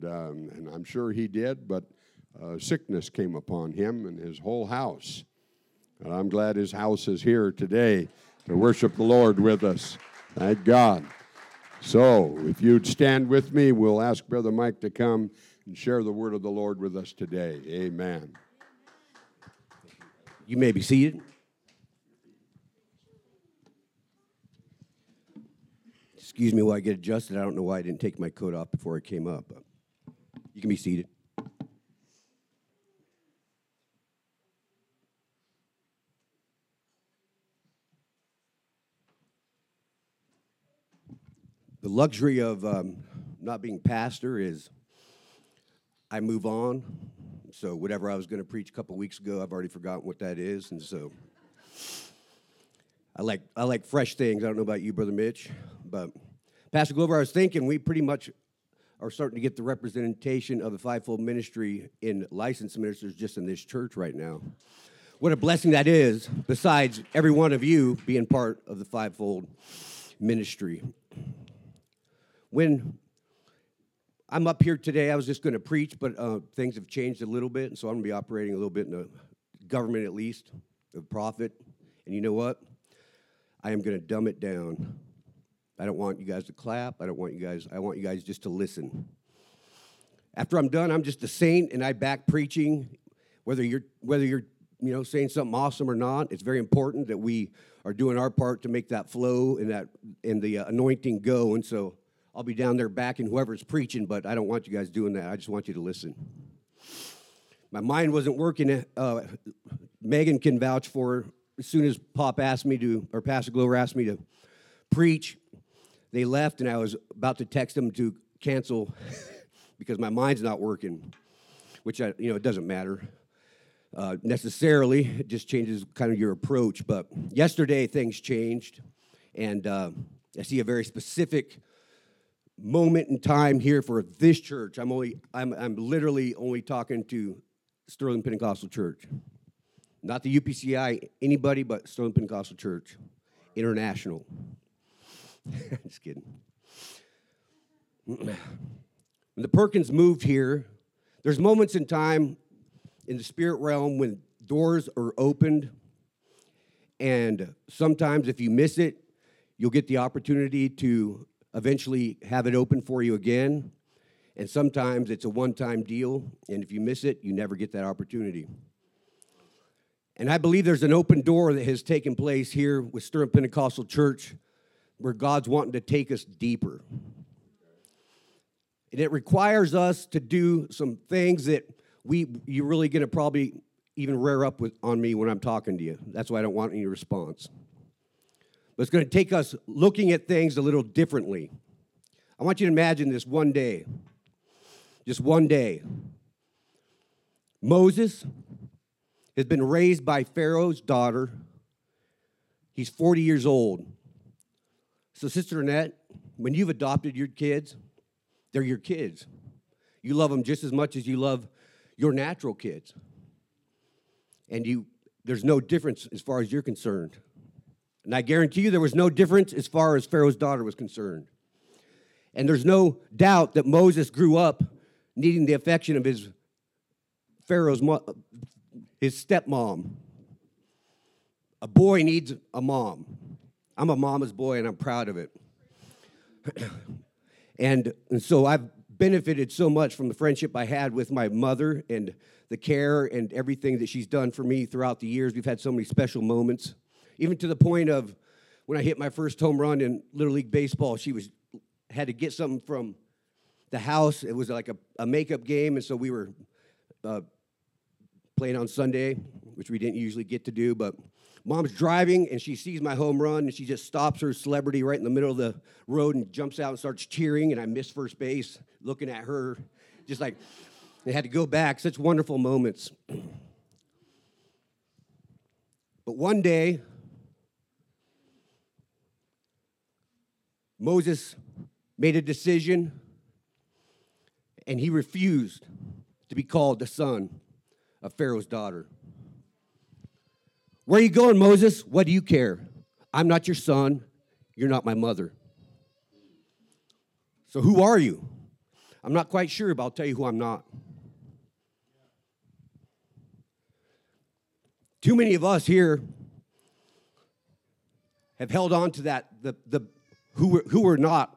and I'm sure he did, but sickness came upon him and his whole house. And I'm glad his house is here today to worship the Lord with us. Thank God. So, if you'd stand with me, we'll ask Brother Mike to come and share the word of the Lord with us today. Amen. You may be seated. Excuse me while I get adjusted. I don't know why I didn't take my coat off before I came up. But you can be seated. The luxury of not being pastor is I move on. So whatever I was going to preach a couple weeks ago, I've already forgotten what that is. And so I like fresh things. I don't know about you, Brother Mitch. But Pastor Glover, I was thinking we pretty much are starting to get the representation of the fivefold ministry in licensed ministers just in this church right now. What a blessing that is, besides every one of you being part of the fivefold ministry. When I'm up here today, I was just going to preach, but things have changed a little bit, and so I'm going to be operating a little bit in the government at least, of profit. And you know what? I am going to dumb it down. I don't want you guys to clap. I want you guys just to listen. After I'm done, I'm just a saint, and I back preaching, whether you're saying something awesome or not. It's very important that we are doing our part to make that flow and the anointing go. And so I'll be down there backing whoever's preaching, but I don't want you guys doing that. I just want you to listen. My mind wasn't working. Megan can vouch for. As soon as Pastor Glover asked me to preach, they left, and I was about to text them to cancel because my mind's not working, which it doesn't matter necessarily. It just changes kind of your approach. But yesterday things changed, and I see a very specific moment in time here for this church. I'm literally only talking to Sterling Pentecostal Church, not the UPCI, anybody but Sterling Pentecostal Church International. Just kidding. When the Perkins moved here, there's moments in time in the spirit realm when doors are opened, and sometimes if you miss it, you'll get the opportunity to eventually have it open for you again. And sometimes it's a one-time deal, and if you miss it, you never get that opportunity. And I believe there's an open door that has taken place here with Sterling Pentecostal Church where God's wanting to take us deeper. And it requires us to do some things that you're really going to probably even rear up on me when I'm talking to you. That's why I don't want any response. But it's going to take us looking at things a little differently. I want you to imagine this one day. Just one day. Moses has been raised by Pharaoh's daughter. He's 40 years old. So, Sister Annette, when you've adopted your kids, they're your kids. You love them just as much as you love your natural kids. And there's no difference as far as you're concerned. And I guarantee you there was no difference as far as Pharaoh's daughter was concerned. And there's no doubt that Moses grew up needing the affection of his stepmom. A boy needs a mom. I'm a mama's boy, and I'm proud of it. and so I've benefited so much from the friendship I had with my mother and the care and everything that she's done for me throughout the years. We've had so many special moments, even to the point of when I hit my first home run in Little League Baseball, she had to get something from the house. It was like a makeup game, and so we were playing on Sunday, which we didn't usually get to do, but Mom's driving, and she sees my home run, and she just stops her celebrity right in the middle of the road and jumps out and starts cheering, and I miss first base, looking at her, just like, I had to go back. Such wonderful moments. But one day, Moses made a decision, and he refused to be called the son of Pharaoh's daughter. Where are you going, Moses? What do you care? I'm not your son. You're not my mother. So who are you? I'm not quite sure, but I'll tell you who I'm not. Too many of us here have held on to that, the who we're not.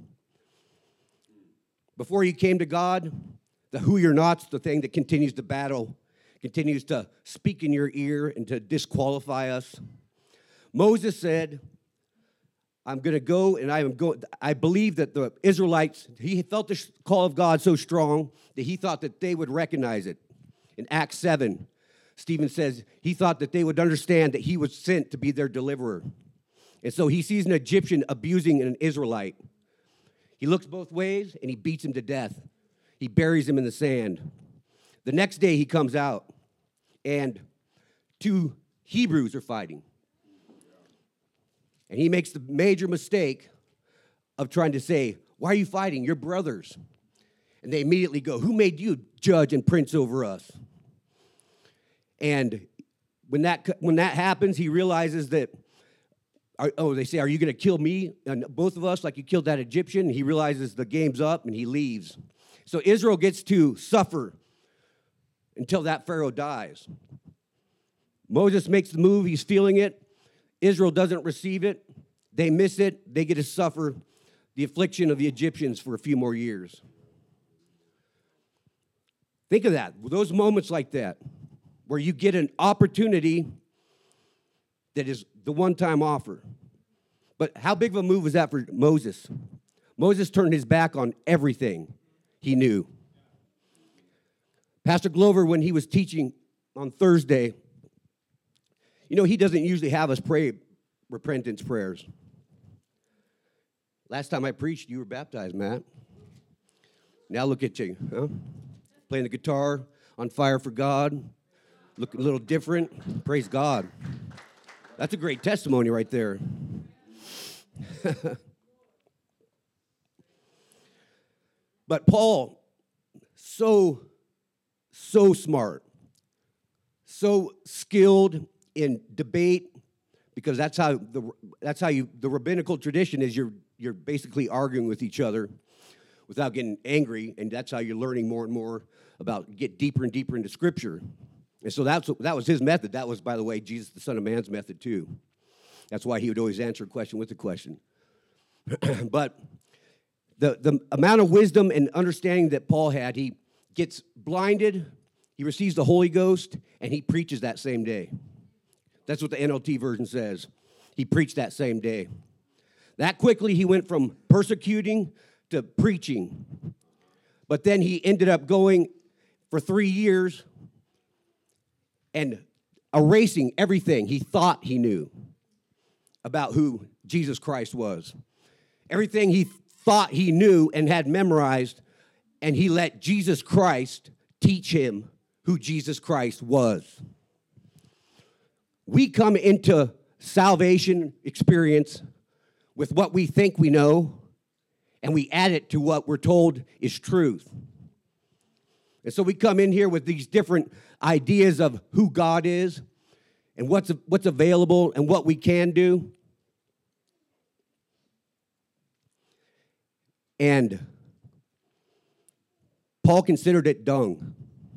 Before you came to God, the who you're not's the thing that continues to battle, continues to speak in your ear and to disqualify us. Moses said, I'm going to go, and I believe that the Israelites, he felt the call of God so strong that he thought that they would recognize it. In Acts 7, Stephen says he thought that they would understand that he was sent to be their deliverer. And so he sees an Egyptian abusing an Israelite. He looks both ways, and he beats him to death. He buries him in the sand. The next day he comes out, and 2 Hebrews are fighting. And he makes the major mistake of trying to say, why are you fighting? You're brothers. And they immediately go, who made you judge and prince over us? And when that happens, he realizes that, they say, are you going to kill me and both of us like you killed that Egyptian? And he realizes the game's up, and he leaves. So Israel gets to suffer until that Pharaoh dies. Moses makes the move. He's feeling it. Israel doesn't receive it. They miss it. They get to suffer the affliction of the Egyptians for a few more years. Think of that. Those moments like that, where you get an opportunity that is the one-time offer. But how big of a move was that for Moses? Moses turned his back on everything he knew. Pastor Glover, when he was teaching on Thursday, he doesn't usually have us pray repentance prayers. Last time I preached, you were baptized, Matt. Now look at you, huh? Playing the guitar, on fire for God, looking a little different. Praise God. That's a great testimony right there. But Paul, so smart, so skilled in debate, because that's how the rabbinical tradition is. You're basically arguing with each other without getting angry, and that's how you're learning more and more get deeper and deeper into Scripture. And so that was his method. That was, by the way, Jesus, the Son of Man's method too. That's why he would always answer a question with a question. But the amount of wisdom and understanding that Paul had, he gets blinded, he receives the Holy Ghost, and he preaches that same day. That's what the NLT version says. He preached that same day. That quickly he went from persecuting to preaching. But then he ended up going for 3 years and erasing everything he thought he knew about who Jesus Christ was. Everything he thought he knew and had memorized, and he let Jesus Christ teach him who Jesus Christ was. We come into salvation experience with what we think we know, and we add it to what we're told is truth. And so we come in here with these different ideas of who God is and what's available and what we can do. And Paul considered it dung.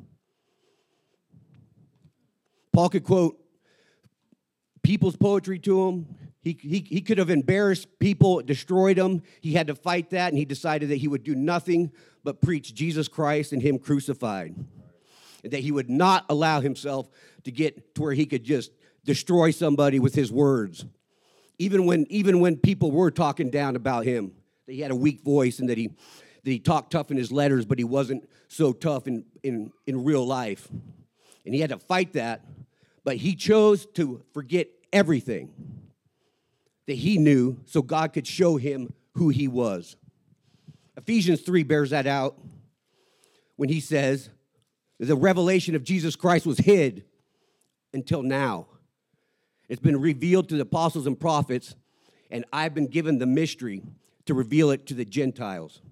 Paul could quote people's poetry to him. He could have embarrassed people, destroyed them. He had to fight that, and he decided that he would do nothing but preach Jesus Christ and him crucified. And that he would not allow himself to get to where he could just destroy somebody with his words. Even when people were talking down about him, that he had a weak voice and that he talked tough in his letters, but he wasn't so tough in real life. And he had to fight that, but he chose to forget everything that he knew so God could show him who he was. Ephesians 3 bears that out when he says the revelation of Jesus Christ was hid until now. It's been revealed to the apostles and prophets, and I've been given the mystery to reveal it to the Gentiles.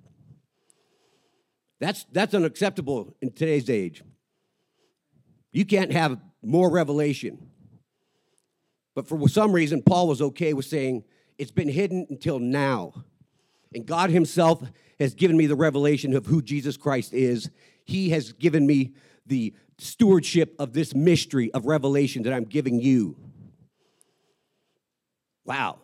That's unacceptable in today's age. You can't have more revelation. But for some reason, Paul was okay with saying, it's been hidden until now. And God himself has given me the revelation of who Jesus Christ is. He has given me the stewardship of this mystery of revelation that I'm giving you. Wow.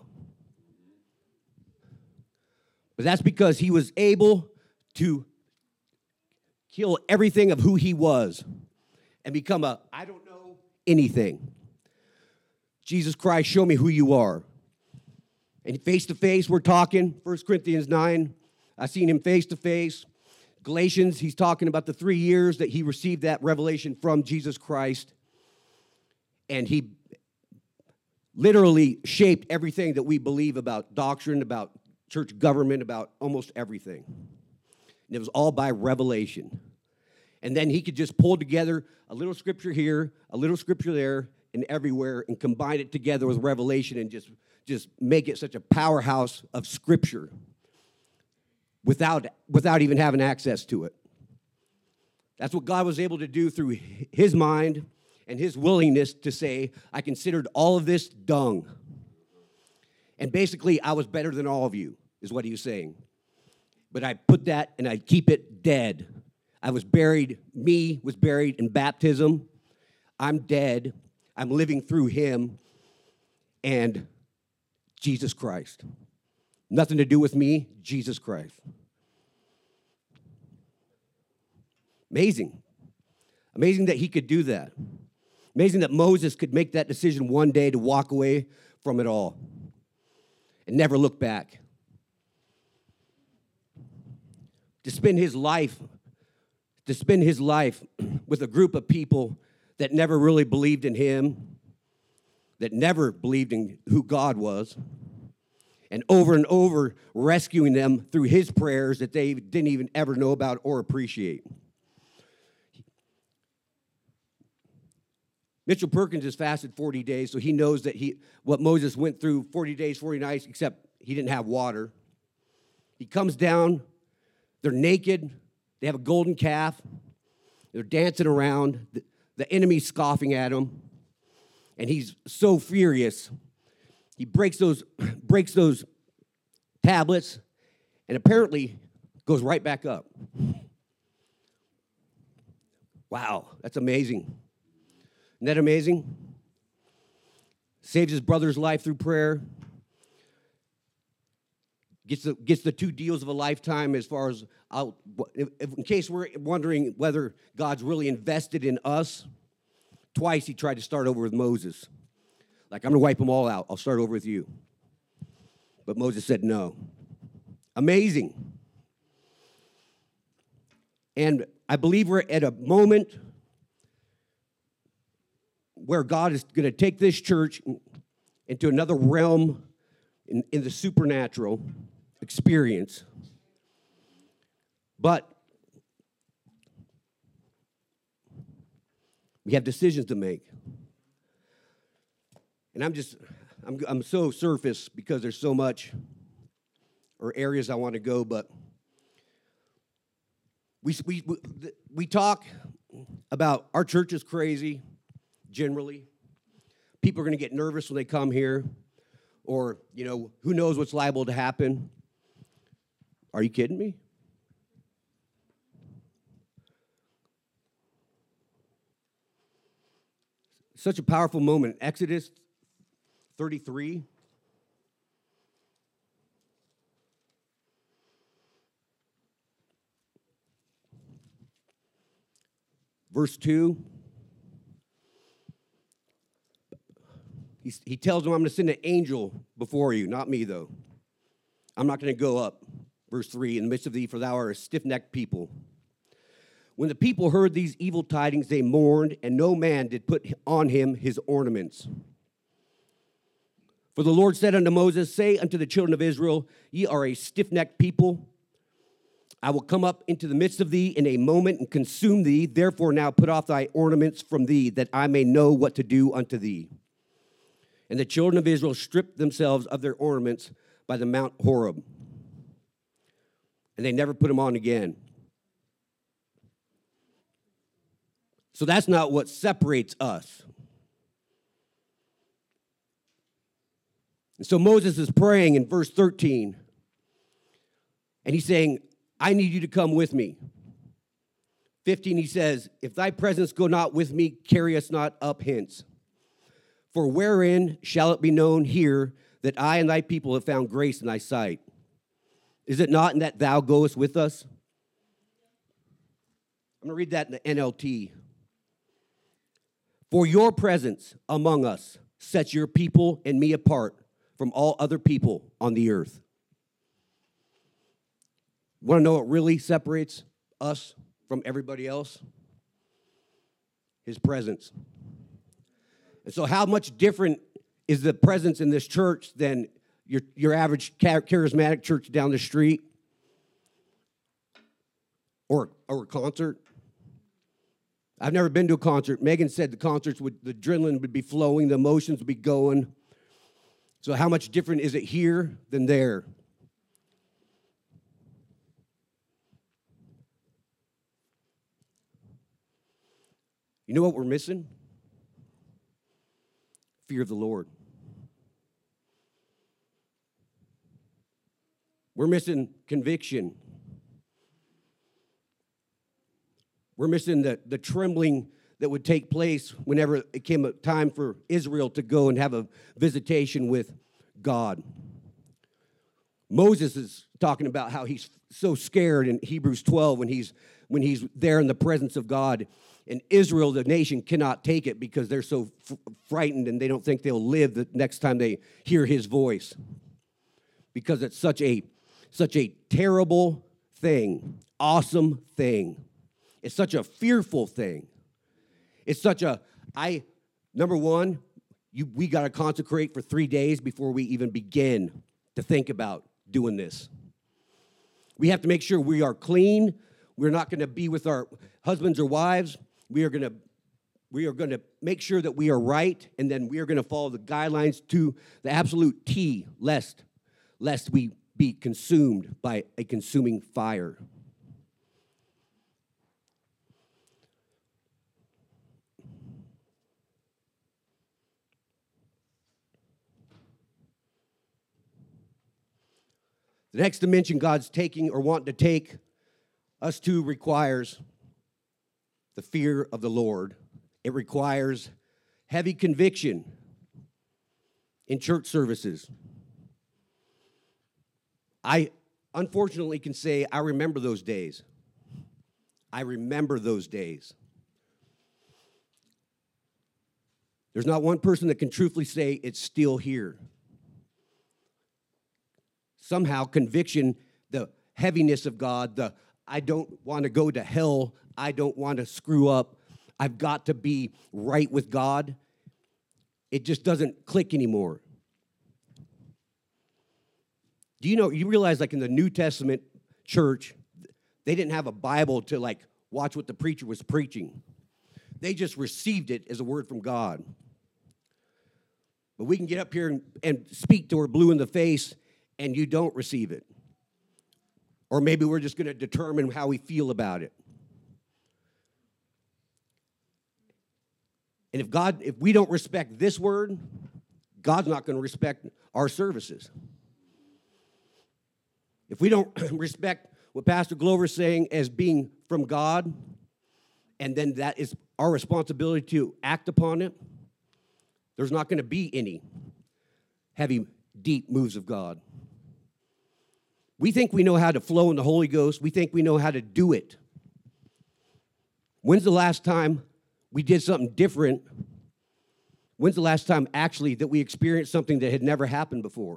But that's because he was able to kill everything of who he was and become a, I don't know anything. Jesus Christ, show me who you are. And face to face, we're talking, 1 Corinthians 9, I've seen him face to face. Galatians, he's talking about the 3 years that he received that revelation from Jesus Christ. And he literally shaped everything that we believe about doctrine, about church government, about almost everything. And it was all by revelation. And then he could just pull together a little scripture here, a little scripture there, and everywhere, and combine it together with revelation and just make it such a powerhouse of scripture without even having access to it. That's what God was able to do through his mind and his willingness to say, I considered all of this dung. And basically, I was better than all of you, is what he was saying. But I put that and I keep it dead. I was buried in baptism. I'm dead. I'm living through him and Jesus Christ. Nothing to do with me, Jesus Christ. Amazing. Amazing that he could do that. Amazing that Moses could make that decision one day to walk away from it all and never look back. To spend his life with a group of people that never really believed in him, that never believed in who God was, and over rescuing them through his prayers that they didn't even ever know about or appreciate. Mitchell Perkins has fasted 40 days, so he knows that what Moses went through 40 days, 40 nights, except he didn't have water. He comes down, they're naked, they have a golden calf, they're dancing around, the enemy's scoffing at him, and he's so furious. He breaks those tablets and apparently goes right back up. Wow, that's amazing. Isn't that amazing? Saves his brother's life through prayer. Gets the 2 deals of a lifetime as far as, in case we're wondering whether God's really invested in us. Twice he tried to start over with Moses. Like, I'm going to wipe them all out. I'll start over with you. But Moses said no. Amazing. And I believe we're at a moment where God is going to take this church into another realm in the supernatural experience. But we have decisions to make. And I'm so surface because there's so much or areas I want to go, but we talk about our church is crazy, generally. People are going to get nervous when they come here, or, who knows what's liable to happen. Are you kidding me? Such a powerful moment. Exodus 33. Verse 2. He tells them, I'm going to send an angel before you, not me, though. I'm not going to go up. Verse 3, in the midst of thee, for thou art a stiff-necked people. When the people heard these evil tidings, they mourned, and no man did put on him his ornaments. For the Lord said unto Moses, say unto the children of Israel, ye are a stiff-necked people. I will come up into the midst of thee in a moment and consume thee. Therefore now put off thy ornaments from thee, that I may know what to do unto thee. And the children of Israel stripped themselves of their ornaments by the Mount Horeb. And they never put them on again. So that's not what separates us. And so Moses is praying in verse 13. And he's saying, I need you to come with me. 15, he says, if thy presence go not with me, carry us not up hence. For wherein shall it be known here that I and thy people have found grace in thy sight? Is it not in that thou goest with us? I'm going to read that in the NLT. For your presence among us sets your people and me apart from all other people on the earth. Want to know what really separates us from everybody else? His presence. And so how much different is the presence in this church than your average charismatic church down the street or a concert? I've never been to a concert. Megan said the adrenaline would be flowing, the emotions would be going. So how much different is it here than there? You know what we're missing? Fear of the Lord. We're missing conviction. We're missing the trembling that would take place whenever it came a time for Israel to go and have a visitation with God. Moses is talking about how he's so scared in Hebrews 12 when he's there in the presence of God. And Israel, the nation, cannot take it because they're so frightened and they don't think they'll live the next time they hear his voice. Because it's such a terrible thing, awesome thing. It's such a fearful thing. It's such number one, we got to consecrate for 3 days before we even begin to think about doing this. We have to make sure we are clean. We're not going to be with our husbands or wives. We are going to make sure that we are right, and then we are going to follow the guidelines to the absolute T, lest we be consumed by a consuming fire. The next dimension God's taking or wanting to take us to requires the fear of the Lord. It requires heavy conviction in church services. I unfortunately can say I remember those days. I remember those days. There's not one person that can truthfully say it's still here. Somehow conviction, the heaviness of God, I don't want to go to hell, I don't want to screw up, I've got to be right with God, it just doesn't click anymore. Do you realize like in the New Testament church, they didn't have a Bible to like watch what the preacher was preaching. They just received it as a word from God. But we can get up here and speak to her blue in the face and you don't receive it. Or maybe we're just going to determine how we feel about it. And if we don't respect this word, God's not going to respect our services. If we don't respect what Pastor Glover's saying as being from God, and then that is our responsibility to act upon it, there's not going to be any heavy, deep moves of God. We think we know how to flow in the Holy Ghost. We think we know how to do it. When's the last time we did something different? When's the last time actually that we experienced something that had never happened before?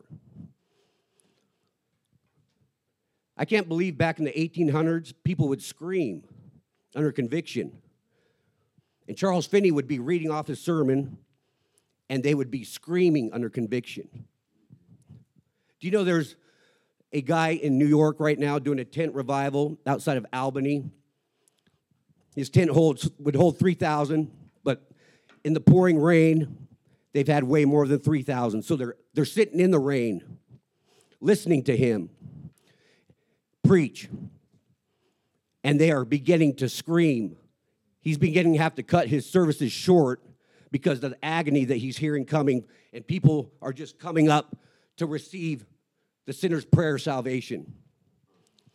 I can't believe back in the 1800s, people would scream under conviction. And Charles Finney would be reading off his sermon, and they would be screaming under conviction. Do you know there's a guy in New York right now doing a tent revival outside of Albany? His tent would hold 3,000, but in the pouring rain, they've had way more than 3,000. So they're sitting in the rain, listening to him preach, and they are beginning to scream. He's beginning to have to cut his services short because of the agony that he's hearing coming, and people are just coming up to receive the sinner's prayer salvation.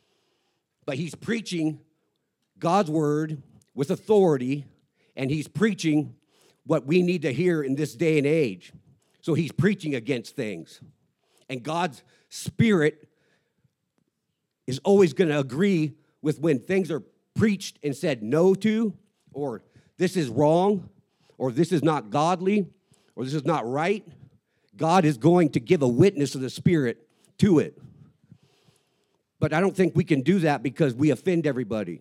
but he's preaching God's word with authority, and he's preaching what we need to hear in this day and age. So he's preaching against things. And God's Spirit is always going to agree with when things are preached and said no to, or this is wrong, or this is not godly, or this is not right. God is going to give a witness of the Spirit to it. But I don't think we can do that because we offend everybody.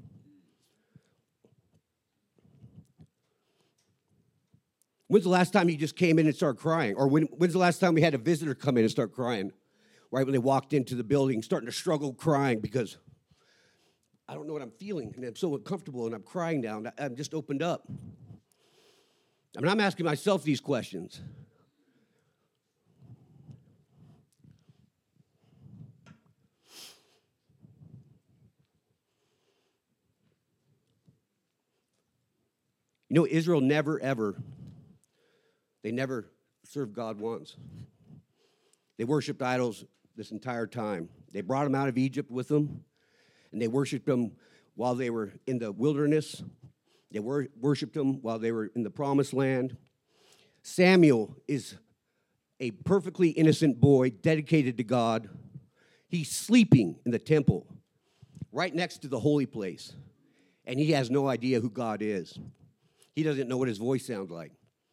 When's the last time you just came in and started crying? Or when's the last time we had a visitor come in and start crying? Right when they walked into the building, starting to struggle crying because I don't know what I'm feeling, and I'm so uncomfortable, and I'm crying now, and I'm just opened up. I mean, I'm asking myself these questions. You know, Israel never, ever, they never served God once. They worshiped idols this entire time. They brought them out of Egypt with them, and they worshiped them while they were in the wilderness. They worshiped them while they were in the promised land. Samuel is a perfectly innocent boy dedicated to God. He's sleeping in the temple right next to the holy place, and he has no idea who God is. He doesn't know what his voice sounds like.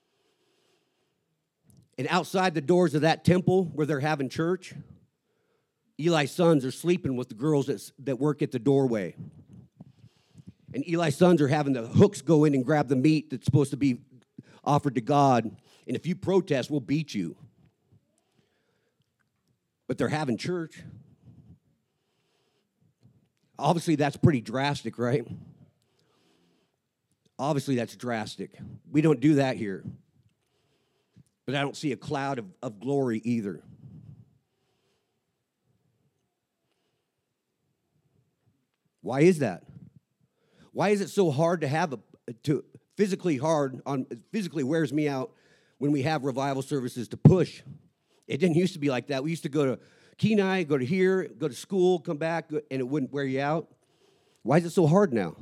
And outside the doors of that temple where they're having church, Eli's sons are sleeping with the girls that work at the doorway. And Eli's sons are having the hooks go in and grab the meat that's supposed to be offered to God. And if you protest, we'll beat you. But they're having church. Obviously, that's pretty drastic, right? Obviously, that's drastic. We don't do that here. But I don't see a cloud of glory either. Why is that? Why is it so hard to have physically wears me out when we have revival services to push? It didn't used to be like that. We used to go to Kenai, go to here, go to school, come back, and it wouldn't wear you out. Why is it so hard now?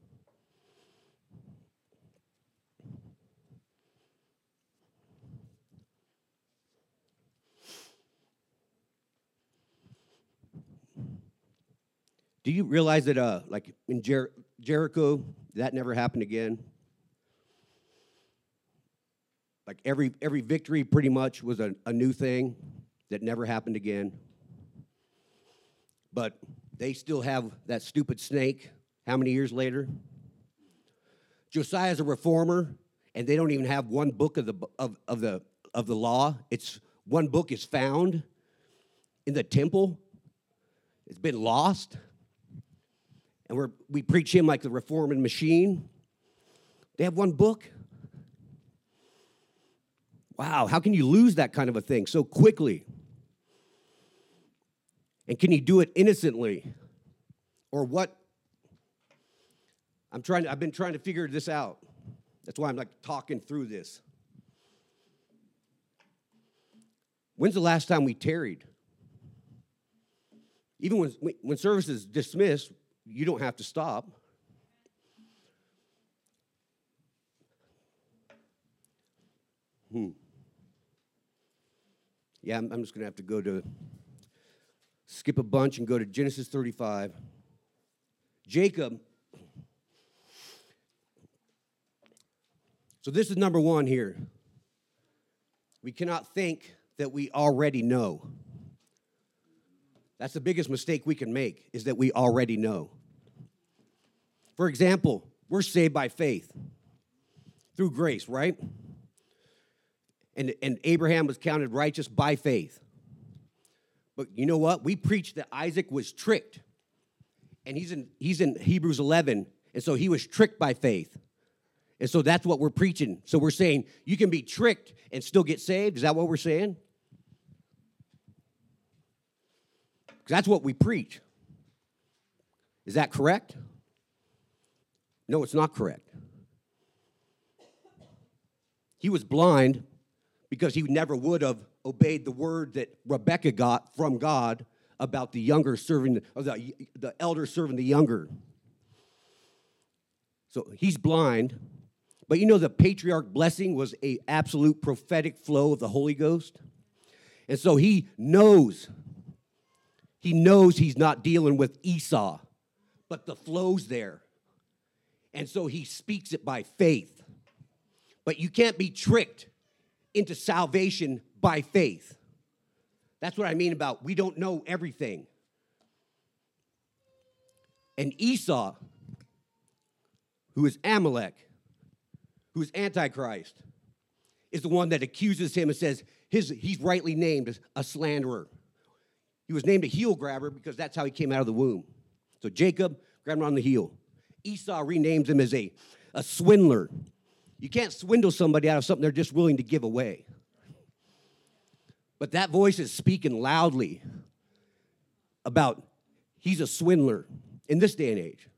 Do you realize that, like in Jericho, that never happened again? Like every victory pretty much was a new thing that never happened again. But they still have that stupid snake. How many years later? Josiah's a reformer, and they don't even have one book of the law. It's one book is found in the temple. It's been lost. And we preach him like the reforming machine. They have one book. Wow, how can you lose that kind of a thing so quickly? And can you do it innocently? Or what? I've been trying to figure this out. That's why I'm like talking through this. When's the last time we tarried? Even when service is dismissed, you don't have to stop. Yeah, I'm just going to have to skip a bunch and go to Genesis 35. Jacob. So this is number one here. We cannot think that we already know. That's the biggest mistake we can make, is that we already know. For example, we're saved by faith through grace, right? And Abraham was counted righteous by faith. But you know what? We preach that Isaac was tricked. And he's in Hebrews 11, and so he was tricked by faith. And so that's what we're preaching. So we're saying you can be tricked and still get saved. Is that what we're saying? That's what we preach. Is that correct? No, it's not correct. He was blind because he never would have obeyed the word that Rebekah got from God about the younger serving, or the elder serving the younger. So he's blind, but you know the patriarch blessing was an absolute prophetic flow of the Holy Ghost. And so he knows he's not dealing with Esau, but the flow's there. And so he speaks it by faith. But you can't be tricked into salvation by faith. That's what I mean about we don't know everything. And Esau, who is Amalek, who is Antichrist, is the one that accuses him and says he's rightly named as a slanderer. He was named a heel grabber because that's how he came out of the womb. So Jacob grabbed him on the heel. Esau renames him as a swindler. You can't swindle somebody out of something they're just willing to give away. But that voice is speaking loudly about he's a swindler in this day and age.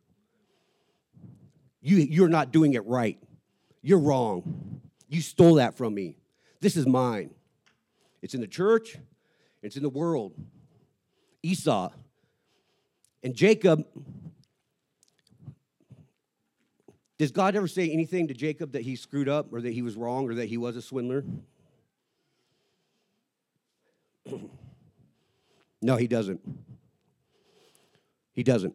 You're not doing it right. You're wrong. You stole that from me. This is mine. It's in the church. It's in the world. Esau. And Jacob, does God ever say anything to Jacob that he screwed up or that he was wrong or that he was a swindler? No, he doesn't. He doesn't.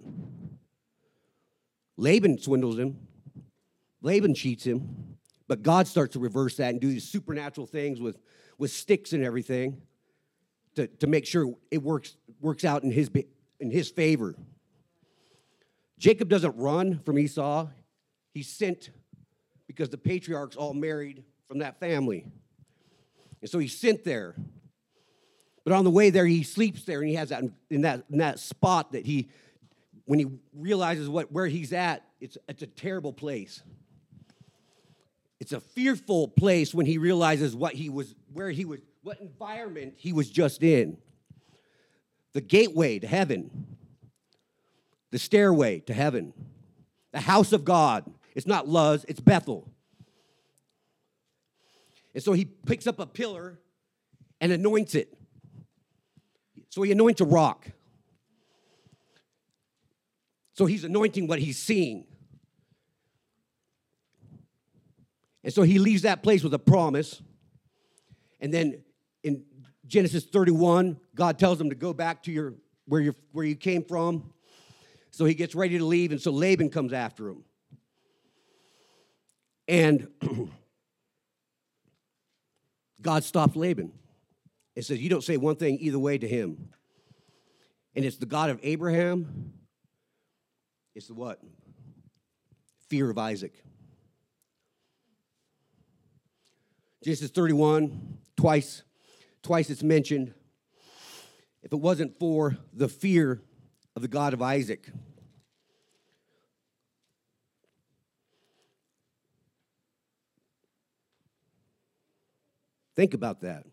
Laban swindles him. Laban cheats him. But God starts to reverse that and do these supernatural things with sticks and everything to make sure it works out in his favor. Jacob doesn't run from Esau. He's sent because the patriarchs all married from that family. And so he's sent there. But on the way there, he sleeps there, and he has that in that spot that when he realizes where he's at, it's a terrible place. It's a fearful place when he realizes what environment he was just in. The gateway to heaven, the stairway to heaven, the house of God. It's not Luz, it's Bethel. And so he picks up a pillar and anoints it. So he anoints a rock. So he's anointing what he's seeing. And so he leaves that place with a promise. And then in Genesis 31, God tells him to go back to where you came from. So he gets ready to leave, and so Laban comes after him. And God stops Laban. It says, you don't say one thing either way to him. And it's the God of Abraham. It's the what? Fear of Isaac. Genesis 31, twice it's mentioned. If it wasn't for the fear of the God of Isaac. Think about that.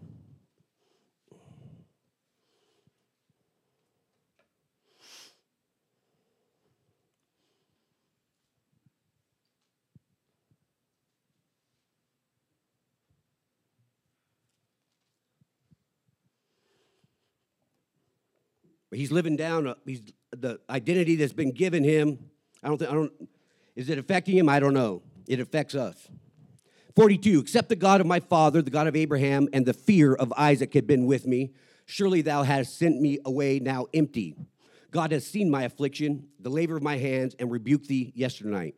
But he's living down the identity that's been given him. Is it affecting him? I don't know. It affects us. 42, except the God of my father, the God of Abraham, and the fear of Isaac had been with me. Surely thou hast sent me away now empty. God has seen my affliction, the labor of my hands, and rebuked thee yesternight.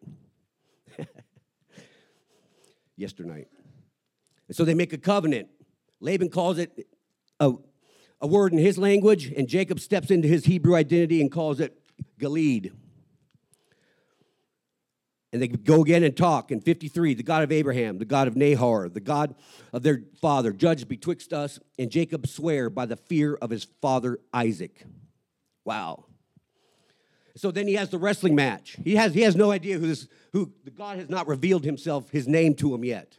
Yesternight. And so they make a covenant. Laban calls it a word in his language, and Jacob steps into his Hebrew identity and calls it Gilead. And they go again and talk. In 53, the God of Abraham, the God of Nahor, the God of their father, judged betwixt us, and Jacob sware by the fear of his father Isaac. Wow. So then he has the wrestling match. He has no idea who the God has not revealed himself, his name to him yet.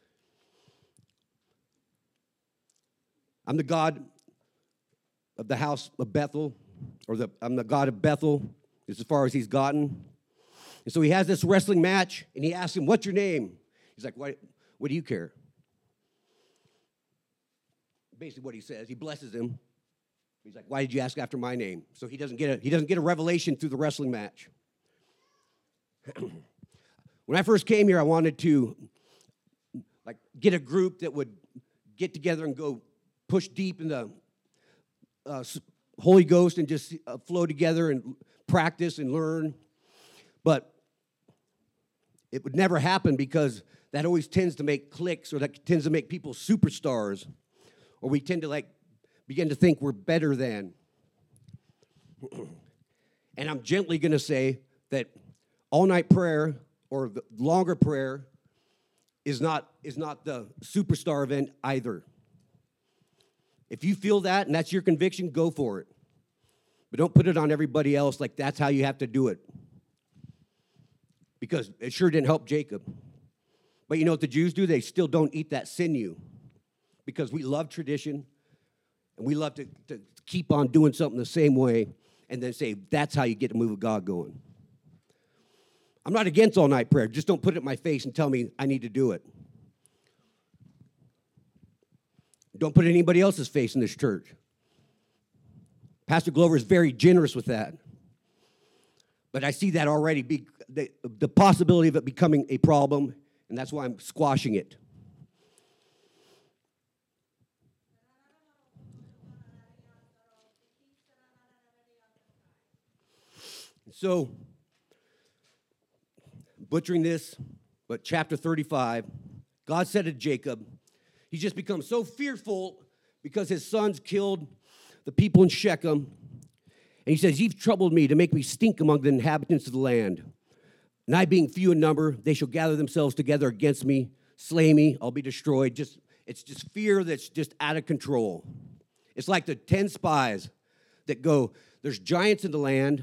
I'm the God of the house of Bethel, I'm the God of Bethel, as far as he's gotten. And so he has this wrestling match, and he asks him, what's your name? He's like, what do you care? Basically what he says. He blesses him. He's like, why did you ask after my name? So he doesn't get a revelation through the wrestling match. When I first came here, I wanted to get a group that would get together and go push deep in the Holy Ghost and just flow together and practice and learn. But it would never happen because that always tends to make cliques, or that tends to make people superstars, or we tend to begin to think we're better than. And I'm gently going to say that all-night prayer or the longer prayer is not the superstar event either. If you feel that and that's your conviction, go for it. But don't put it on everybody else like that's how you have to do it. Because it sure didn't help Jacob. But you know what the Jews do? They still don't eat that sinew. Because we love tradition, and we love to keep on doing something the same way, and then say, that's how you get the move of God going. I'm not against all-night prayer. Just don't put it in my face and tell me I need to do it. Don't put anybody else's face in this church. Pastor Glover is very generous with that. But I see that already, the possibility of it becoming a problem, and that's why I'm squashing it. So, butchering this, but chapter 35, God said to Jacob, he's just become so fearful because his sons killed the people in Shechem. And he says, you've troubled me to make me stink among the inhabitants of the land. And I being few in number, they shall gather themselves together against me, slay me, I'll be destroyed. It's just fear that's just out of control. It's like the 10 spies that go, there's giants in the land,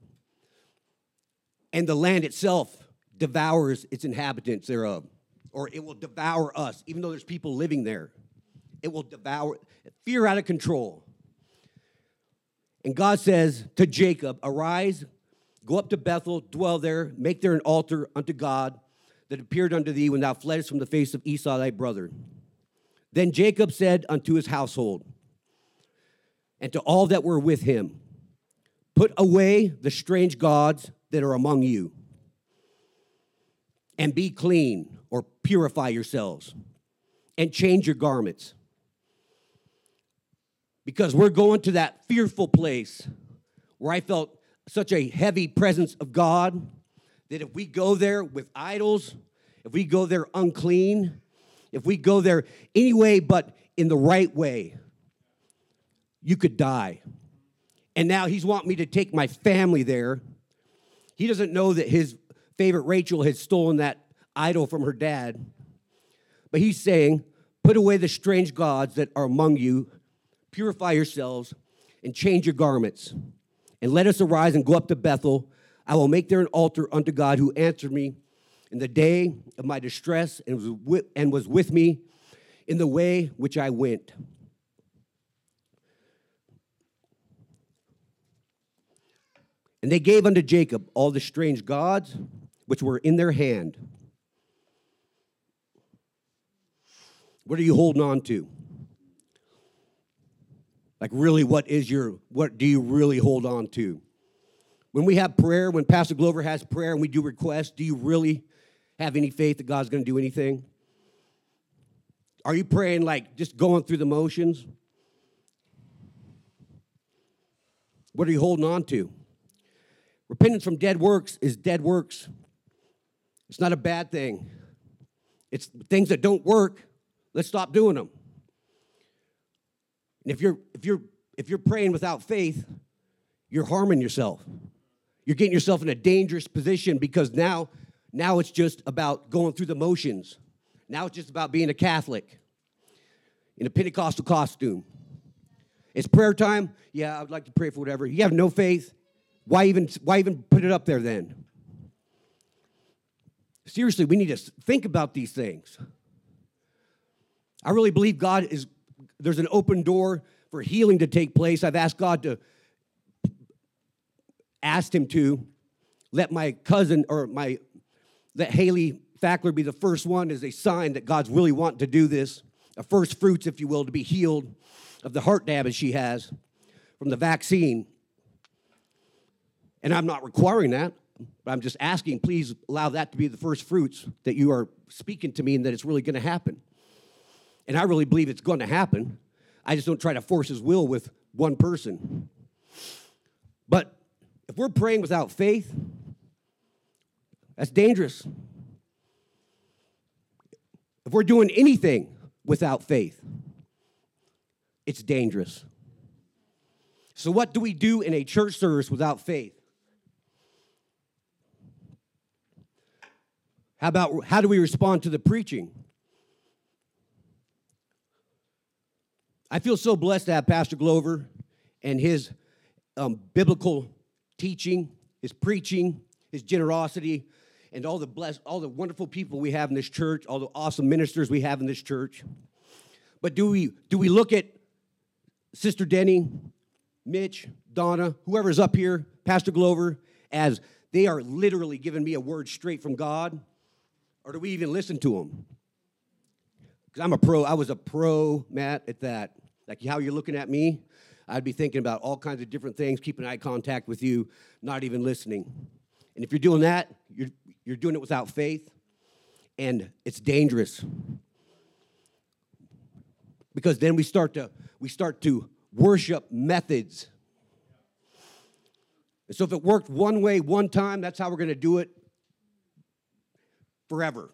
and the land itself devours its inhabitants thereof. Or it will devour us, even though there's people living there. It will devour, fear out of control. And God says to Jacob, arise, go up to Bethel, dwell there, make there an altar unto God that appeared unto thee when thou fleddest from the face of Esau thy brother. Then Jacob said unto his household, and to all that were with him, put away the strange gods that are among you, and be clean, or purify yourselves, and change your garments. Because we're going to that fearful place where I felt such a heavy presence of God that if we go there with idols, if we go there unclean, if we go there any way but in the right way, you could die. And now he's wanting me to take my family there. He doesn't know that his favorite Rachel had stolen that idol from her dad. But he's saying, put away the strange gods that are among you, purify yourselves, and change your garments. And let us arise and go up to Bethel. I will make there an altar unto God who answered me in the day of my distress and was with me in the way which I went. And they gave unto Jacob all the strange gods which were in their hand. What are you holding on to? Like really, what do you really hold on to? When we have prayer, when Pastor Glover has prayer and we do requests, do you really have any faith that God's going to do anything? Are you praying like just going through the motions? What are you holding on to? Repentance from dead works is dead works. It's not a bad thing. It's things that don't work. Let's stop doing them. And if you're praying without faith, you're harming yourself. You're getting yourself in a dangerous position because now it's just about going through the motions. Now it's just about being a Catholic in a Pentecostal costume. It's prayer time. Yeah, I would like to pray for whatever. You have no faith. Why even put it up there then? Seriously, we need to think about these things. I really believe there's an open door for healing to take place. I've asked him to let my cousin let Haley Fackler be the first one as a sign that God's really wanting to do this, a first fruits, if you will, to be healed of the heart damage she has from the vaccine. And I'm not requiring that, but I'm just asking, please allow that to be the first fruits that you are speaking to me and that it's really going to happen. And I really believe it's going to happen. I just don't try to force his will with one person. But if we're praying without faith, that's dangerous. If we're doing anything without faith, it's dangerous. So what do we do in a church service without faith? How do we respond to the preaching? I feel so blessed to have Pastor Glover and his biblical teaching, his preaching, his generosity, and all the wonderful people we have in this church, all the awesome ministers we have in this church. But do we look at Sister Denny, Mitch, Donna, whoever's up here, Pastor Glover, as they are literally giving me a word straight from God? Or do we even listen to them? Because I was a pro, Matt, at that. Like how you're looking at me, I'd be thinking about all kinds of different things, keeping eye contact with you, not even listening. And if you're doing that, you're doing it without faith, and it's dangerous. Because then we start to worship methods. And so if it worked one way, one time, that's how we're going to do it forever.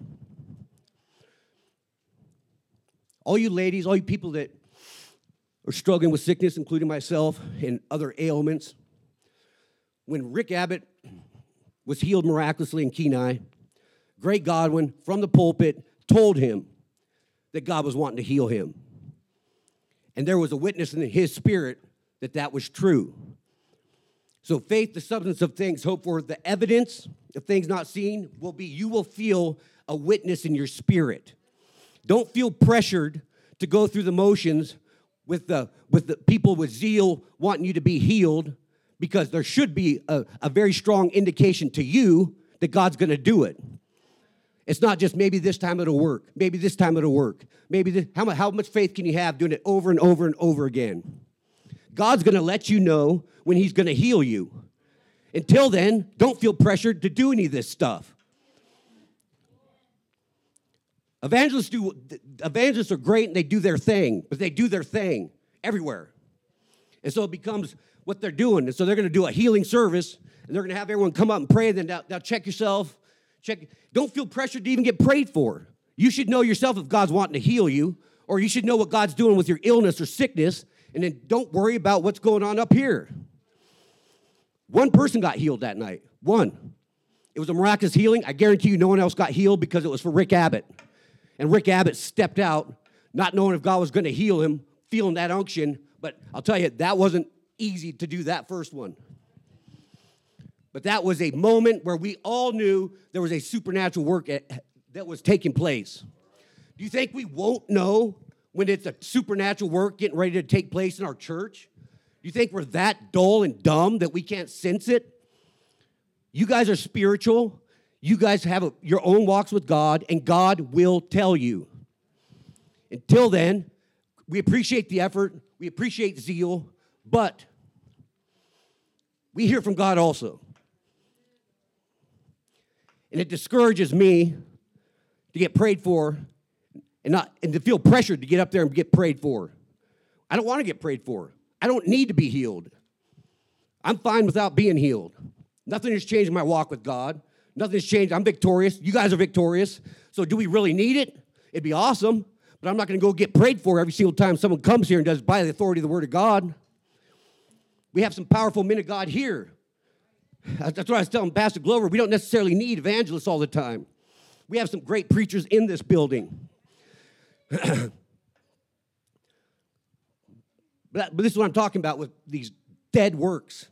All you ladies, all you people that are struggling with sickness, including myself, and other ailments, when Rick Abbott was healed miraculously in Kenai, Greg Godwin, from the pulpit, told him that God was wanting to heal him. And there was a witness in his spirit that that was true. So faith, the substance of things hoped for, the evidence of things not seen, will be you will feel a witness in your spirit. Don't feel pressured to go through the motions with the people with zeal wanting you to be healed, because there should be a very strong indication to you that God's going to do it. It's not just maybe this time it'll work. Maybe this time it'll work. Maybe this, how much faith can you have doing it over and over and over again? God's going to let you know when he's going to heal you. Until then, don't feel pressured to do any of this stuff. Evangelists are great and they do their thing, but they do their thing everywhere. And so it becomes what they're doing. And so they're going to do a healing service, and they're going to have everyone come up and pray, and then now check yourself. Don't feel pressured to even get prayed for. You should know yourself if God's wanting to heal you, or you should know what God's doing with your illness or sickness, and then don't worry about what's going on up here. One person got healed that night. One. It was a miraculous healing. I guarantee you no one else got healed because it was for Rick Abbott. And Rick Abbott stepped out, not knowing if God was going to heal him, feeling that unction. But I'll tell you, that wasn't easy to do that first one. But that was a moment where we all knew there was a supernatural work that was taking place. Do you think we won't know when it's a supernatural work getting ready to take place in our church? Do you think we're that dull and dumb that we can't sense it? You guys are spiritual. You guys have your own walks with God, and God will tell you. Until then, we appreciate the effort. We appreciate zeal, but we hear from God also. And it discourages me to get prayed for and to feel pressured to get up there and get prayed for. I don't want to get prayed for. I don't need to be healed. I'm fine without being healed. Nothing has changed in my walk with God. Nothing has changed. I'm victorious. You guys are victorious. So do we really need it? It'd be awesome, but I'm not going to go get prayed for every single time someone comes here and does by the authority of the Word of God. We have some powerful men of God here. That's what I was telling Pastor Glover. We don't necessarily need evangelists all the time. We have some great preachers in this building. But this is what I'm talking about with these dead works.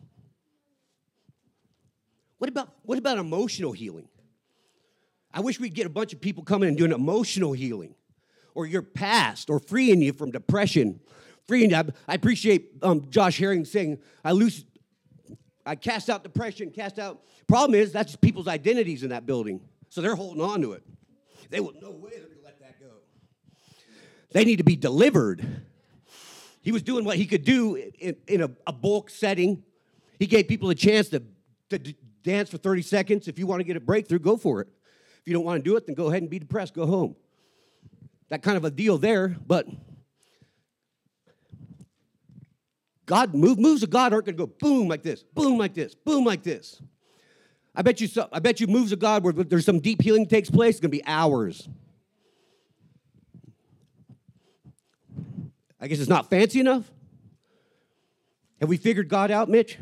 What about emotional healing? I wish we'd get a bunch of people coming and doing emotional healing, or your past, or freeing you from depression. Freeing you. I appreciate Josh Herring saying, I cast out depression, Problem is, that's people's identities in that building. So they're holding on to it. They will, no way they're going to let that go. They need to be delivered. He was doing what he could do in a bulk setting. He gave people a chance to dance for 30 seconds. If you want to get a breakthrough, go for it. If you don't want to do it, then go ahead and be depressed. Go home. That kind of a deal there, but moves of God aren't going to go boom like this, boom like this, boom like this. I bet you moves of God where there's some deep healing takes place, it's going to be hours. I guess it's not fancy enough. Have we figured God out, Mitch?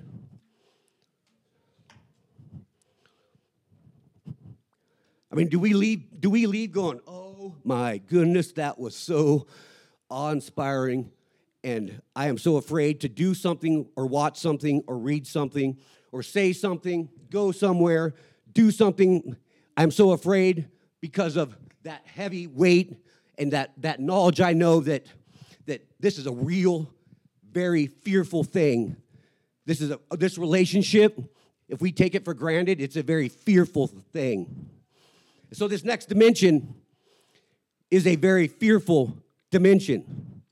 I mean, do we leave going, oh my goodness, that was so awe-inspiring, and I am so afraid to do something or watch something or read something or say something, go somewhere, do something. I'm so afraid because of that heavy weight and that knowledge I know that this is a real, very fearful thing. This relationship, if we take it for granted, it's a very fearful thing. So this next dimension is a very fearful dimension.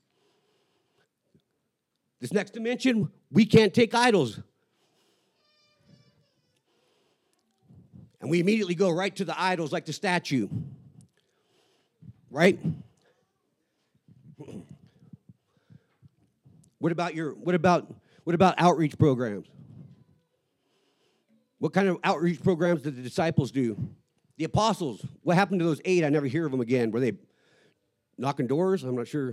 This next dimension, we can't take idols. And we immediately go right to the idols like the statue. Right? What about outreach programs? What kind of outreach programs did the disciples do? The apostles, what happened to those 8? I never hear of them again. Were they knocking doors? I'm not sure.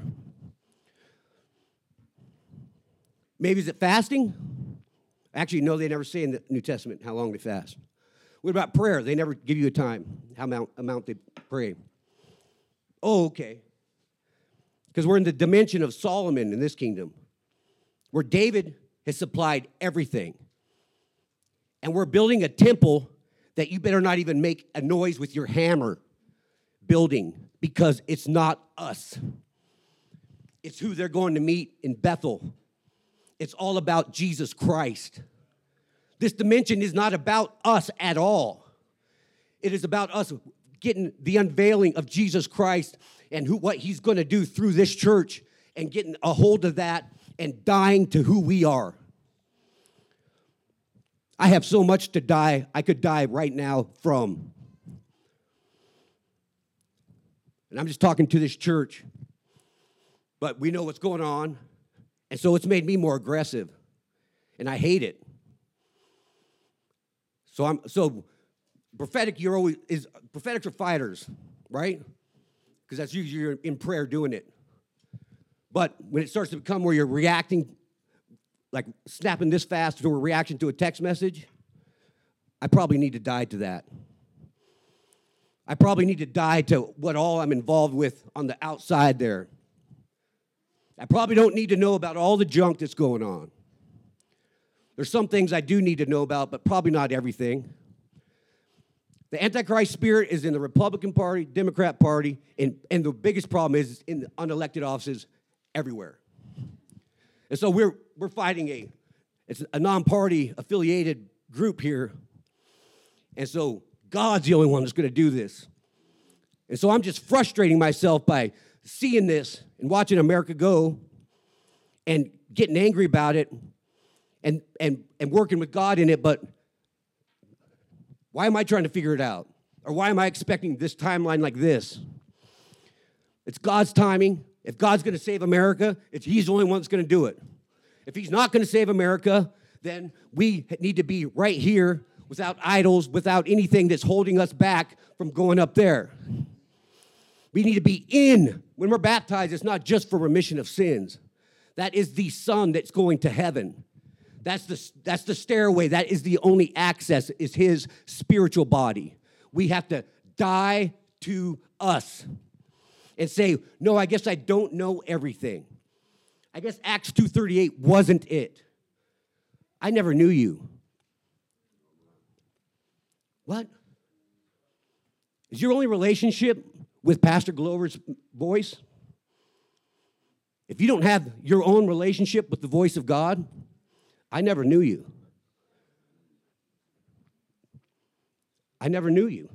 Maybe is it fasting? Actually, no, they never say in the New Testament how long they fast. What about prayer? They never give you a time, how amount they pray. Oh, okay. Because we're in the dimension of Solomon in this kingdom, where David has supplied everything. And we're building a temple that you better not even make a noise with your hammer building, because it's not us. It's who they're going to meet in Bethel. It's all about Jesus Christ. This dimension is not about us at all. It is about us getting the unveiling of Jesus Christ and what he's going to do through this church and getting a hold of that and dying to who we are. I have so much to die, I could die right now from. And I'm just talking to this church. But we know what's going on. And so it's made me more aggressive. And I hate it. So prophetic, prophetics are fighters, right? Because that's usually you're in prayer doing it. But when it starts to become where you're reacting, like snapping this fast to a reaction to a text message, I probably need to die to that. I probably need to die to what all I'm involved with on the outside there. I probably don't need to know about all the junk that's going on. There's some things I do need to know about, but probably not everything. The Antichrist spirit is in the Republican Party, Democrat Party, and the biggest problem is in the unelected offices everywhere. And so we're fighting it's a non-party affiliated group here. And so God's the only one that's going to do this. And so I'm just frustrating myself by seeing this and watching America go and getting angry about it and working with God in it, but why am I trying to figure it out? Or why am I expecting this timeline like this? It's God's timing. If God's going to save America, he's the only one that's going to do it. If he's not going to save America, then we need to be right here without idols, without anything that's holding us back from going up there. We need to be in. When we're baptized, it's not just for remission of sins. That is the son that's going to heaven. That's the stairway. That is the only access, is his spiritual body. We have to die to us and say, no, I guess I don't know everything. I guess Acts 2:38 wasn't it. I never knew you. What? Is your only relationship with Pastor Glover's voice? If you don't have your own relationship with the voice of God, I never knew you. I never knew you.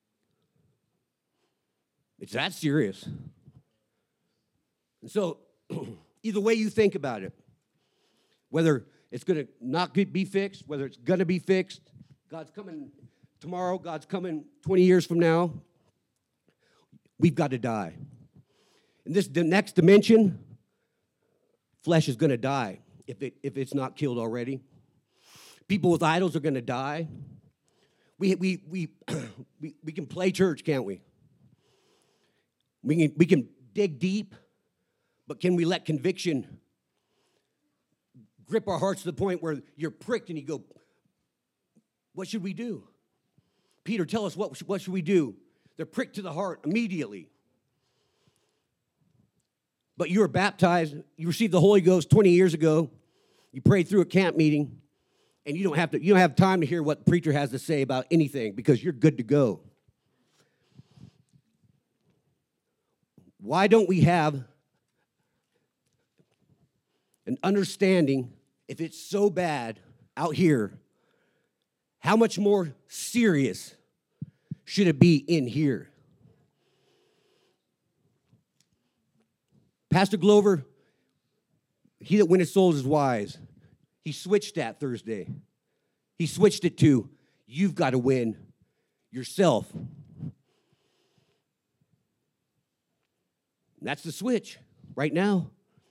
It's that serious. And so Either way you think about it, whether it's going to not be fixed, whether it's going to be fixed, God's coming tomorrow, God's coming 20 years from now, we've got to die. In the next dimension, flesh is going to die if it's not killed already. People with idols are going to die. We can play church, can't we? We can dig deep, but can we let conviction grip our hearts to the point where you're pricked and you go, what should we do? Peter, tell us what should we do? They're pricked to the heart immediately. But you were baptized, you received the Holy Ghost 20 years ago, you prayed through a camp meeting, and you don't have time to hear what the preacher has to say about anything because you're good to go. Why don't we have an understanding, if it's so bad out here, how much more serious should it be in here? Pastor Glover, he that winneth souls is wise. He switched that Thursday. He switched it to, you've got to win yourself. And that's the switch right now.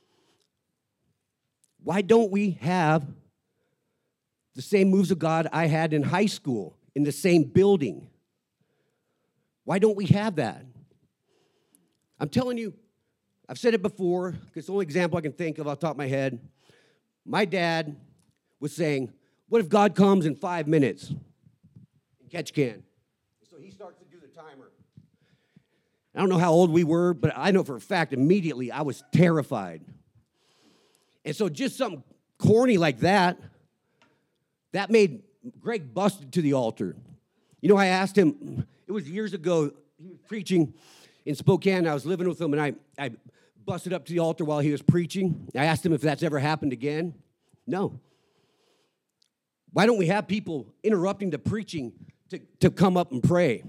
Why don't we have the same moves of God I had in high school, in the same building? Why don't we have that? I'm telling you, I've said it before, because it's the only example I can think of off the top of my head. My dad was saying, what if God comes in 5 minutes in Ketchikan? So he starts to do the timer. I don't know how old we were, but I know for a fact immediately I was terrified. And so just something corny like that made Greg busted to the altar. You know, I asked him, it was years ago, he was preaching in Spokane. I was living with him, and I busted up to the altar while he was preaching. I asked him if that's ever happened again. No. Why don't we have people interrupting the preaching to come up and pray?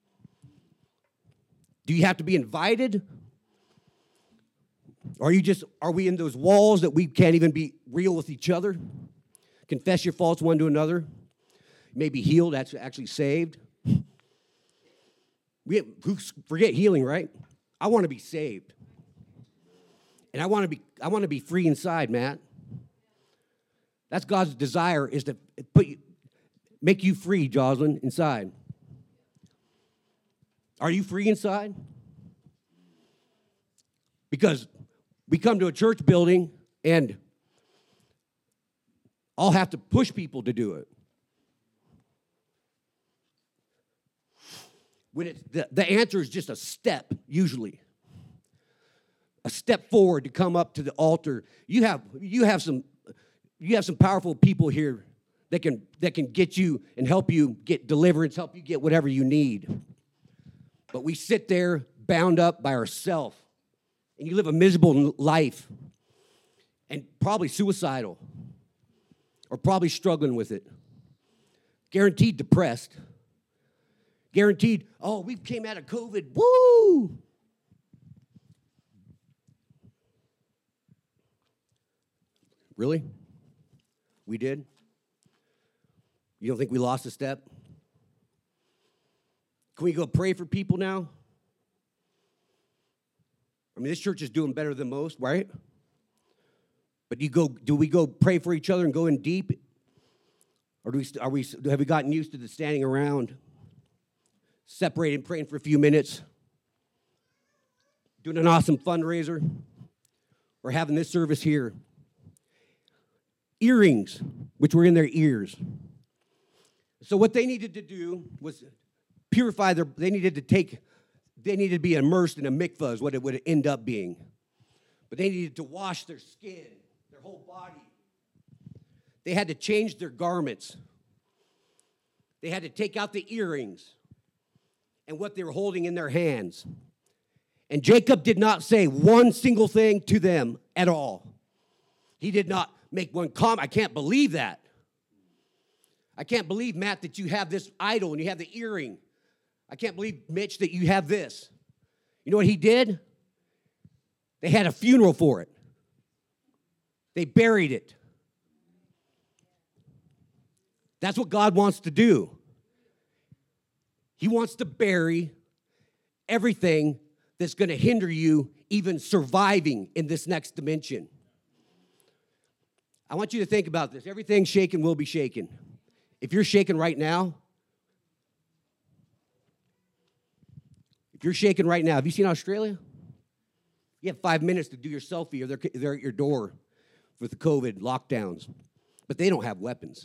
Do you have to be invited? Are we in those walls that we can't even be real with each other? Confess your faults one to another. You may be healed, that's actually saved. Forget healing, right? I want to be saved. And I want to be free inside, Matt. That's God's desire, is to make you free, Jocelyn, inside. Are you free inside? Because we come to a church building and I'll have to push people to do it. When it's the answer is just a step, usually. A step forward to come up to the altar. You have some powerful people here that can get you and help you get deliverance, help you get whatever you need. But we sit there bound up by ourselves, and you live a miserable life, and probably suicidal, or probably struggling with it. Guaranteed depressed. Guaranteed, oh, we came out of COVID, woo! Really? We did? You don't think we lost a step? Can we go pray for people now? I mean, this church is doing better than most, right? But do we go pray for each other and go in deep? Or have we gotten used to the standing around, separating, praying for a few minutes, doing an awesome fundraiser, or having this service here? Earrings, which were in their ears. So what they needed to do was purify they needed to be immersed in a mikvah is what it would end up being. But they needed to wash their skin, their whole body. They had to change their garments. They had to take out the earrings and what they were holding in their hands. And Jacob did not say one single thing to them at all. He did not make one comment. I can't believe that. I can't believe, Matt, that you have this idol and you have the earring. I can't believe, Mitch, that you have this. You know what he did? They had a funeral for it. They buried it. That's what God wants to do. He wants to bury everything that's going to hinder you even surviving in this next dimension. I want you to think about this. Everything shaken will be shaken. If you're shaken right now, have you seen Australia? You have 5 minutes to do your selfie, or they're at your door with the COVID lockdowns. But they don't have weapons.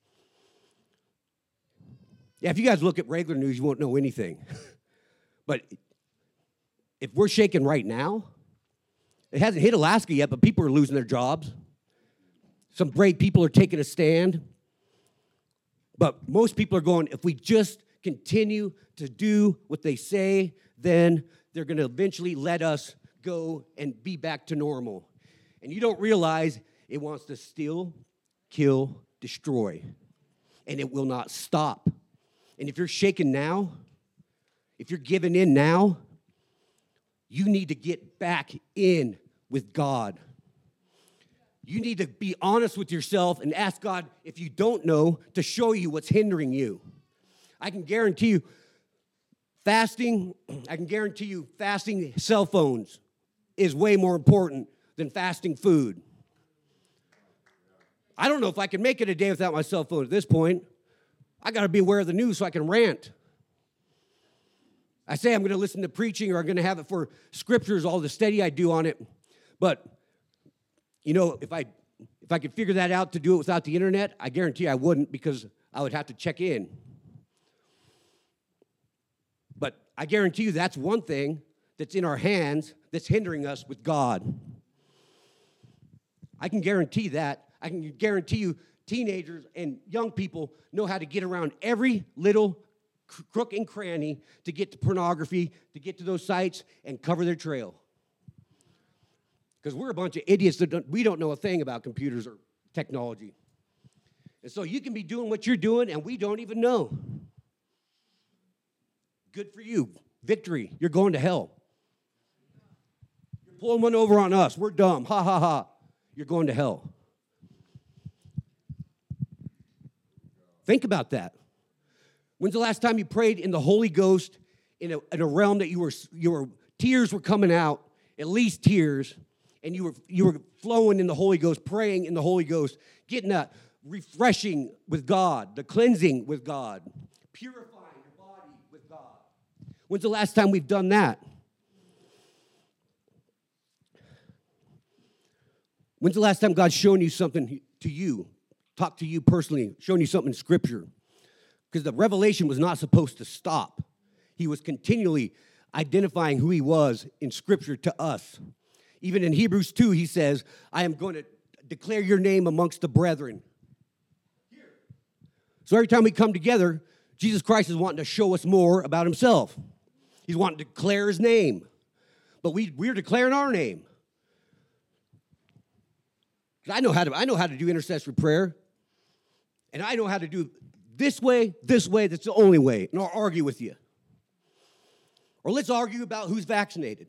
Yeah, if you guys look at regular news, you won't know anything. But if we're shaking right now, it hasn't hit Alaska yet, but people are losing their jobs. Some brave people are taking a stand. But most people are going, if we just continue to do what they say, then they're going to eventually let us go and be back to normal. And you don't realize it wants to steal, kill, destroy. And it will not stop. And if you're shaken now, if you're giving in now, you need to get back in with God. You need to be honest with yourself and ask God, if you don't know, to show you what's hindering you. I can guarantee you, fasting cell phones is way more important than fasting food. I don't know if I can make it a day without my cell phone at this point. I got to be aware of the news so I can rant. I say I'm going to listen to preaching, or I'm going to have it for scriptures, all the study I do on it. But, you know, if I could figure that out to do it without the internet, I guarantee I wouldn't, because I would have to check in. But I guarantee you that's one thing that's in our hands that's hindering us with God. I can guarantee that. I can guarantee you teenagers and young people know how to get around every little crook and cranny to get to pornography, to get to those sites and cover their trail. Because we're a bunch of idiots that we don't know a thing about computers or technology. And so you can be doing what you're doing and we don't even know. Good for you. Victory. You're going to hell. You're pulling one over on us. We're dumb. Ha, ha, ha. You're going to hell. Think about that. When's the last time you prayed in the Holy Ghost in a realm that your tears were coming out, at least tears, and you were flowing in the Holy Ghost, praying in the Holy Ghost, getting that refreshing with God, the cleansing with God, purifying your body with God? When's the last time we've done that? When's the last time God's shown you something to you, talked to you personally, shown you something in Scripture? Because the revelation was not supposed to stop. He was continually identifying who he was in Scripture to us. Even in Hebrews 2, he says, I am going to declare your name amongst the brethren. Here. So every time we come together, Jesus Christ is wanting to show us more about himself. He's wanting to declare his name. But we're declaring our name. I know how to do intercessory prayer. And I know how to do this way, that's the only way. And I'll argue with you. Or let's argue about who's vaccinated.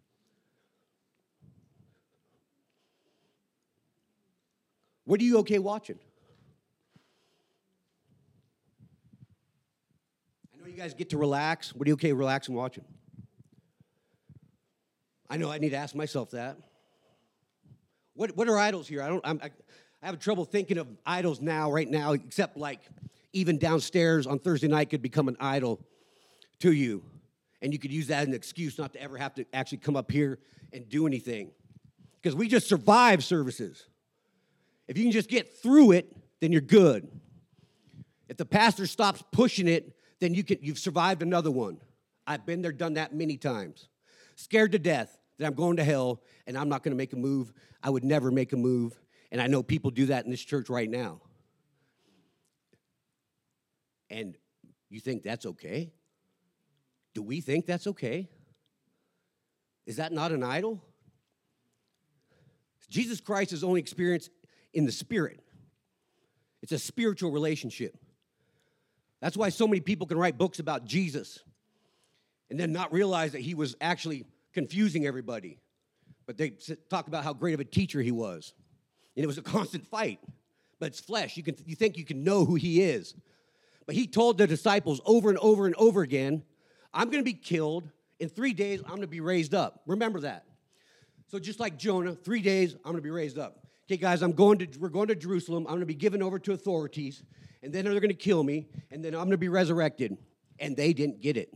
What are you okay watching? I know you guys get to relax. What are you okay relaxing watching? I know I need to ask myself that. What are idols here? I have trouble thinking of idols right now, except like even downstairs on Thursday night could become an idol to you. And you could use that as an excuse not to ever have to actually come up here and do anything. Because we just survive services. If you can just get through it, then you're good. If the pastor stops pushing it, then you've survived another one. I've been there, done that many times. Scared to death that I'm going to hell and I'm not going to make a move. I would never make a move. And I know people do that in this church right now. And you think that's okay? Do we think that's okay? Is that not an idol? Jesus Christ is only experienced in the spirit. It's a spiritual relationship. That's why so many people can write books about Jesus and then not realize that he was actually confusing everybody. But they talk about how great of a teacher he was. And it was a constant fight. But it's flesh. You think you can know who he is. But he told the disciples over and over and over again, I'm going to be killed. In 3 days, I'm going to be raised up. Remember that. So just like Jonah, 3 days, I'm going to be raised up. Okay, guys, we're going to Jerusalem. I'm going to be given over to authorities. And then they're going to kill me. And then I'm going to be resurrected. And they didn't get it.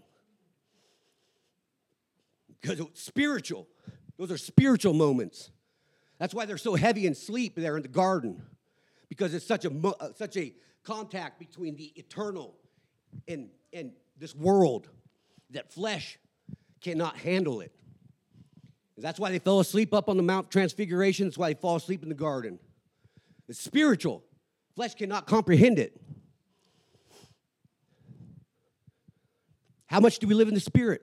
Because it's spiritual. Those are spiritual moments. That's why they're so heavy in sleep there in the garden. Because it's such a contact between the eternal and this world that flesh cannot handle it. And that's why they fell asleep up on the Mount Transfiguration. That's why they fall asleep in the garden. It's spiritual. Flesh cannot comprehend it. How much do we live in the Spirit?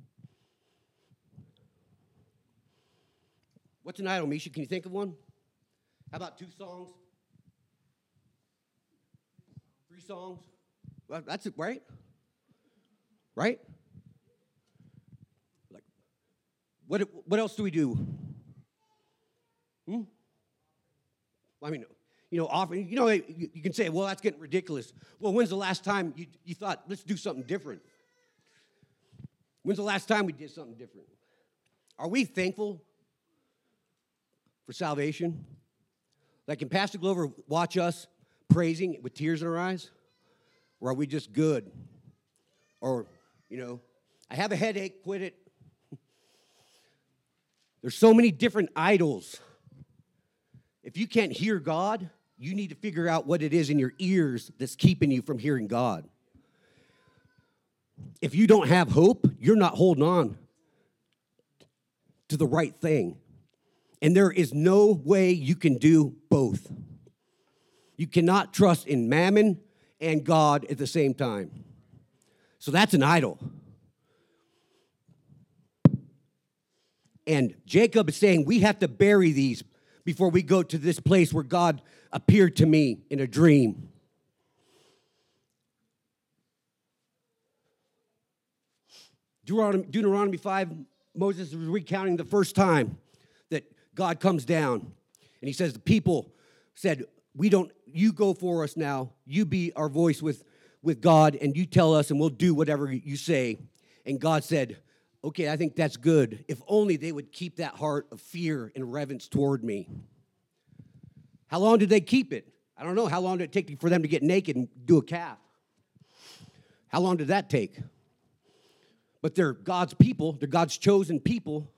What's an idol, Misha? Can you think of one? How about 2 songs? 3 songs? Well, that's it, right? Right? Like, what else do we do? I mean, often, you can say, well, that's getting ridiculous. Well, when's the last time you thought, let's do something different? When's the last time we did something different? Are we thankful for salvation? Like, can Pastor Glover watch us praising with tears in our eyes? Or are we just good? Or, I have a headache, quit it. There's so many different idols. If you can't hear God, you need to figure out what it is in your ears that's keeping you from hearing God. If you don't have hope, you're not holding on to the right thing. And there is no way you can do both. You cannot trust in mammon and God at the same time. So that's an idol. And Jacob is saying we have to bury these before we go to this place where God appeared to me in a dream. Deuteronomy 5, Moses is recounting the first time that God comes down. And he says, the people said, you go for us now. You be our voice with God, and you tell us, and we'll do whatever you say. And God said, okay, I think that's good. If only they would keep that heart of fear and reverence toward me. How long did they keep it? I don't know. How long did it take for them to get naked and do a calf? How long did that take? But they're God's people. They're God's chosen people.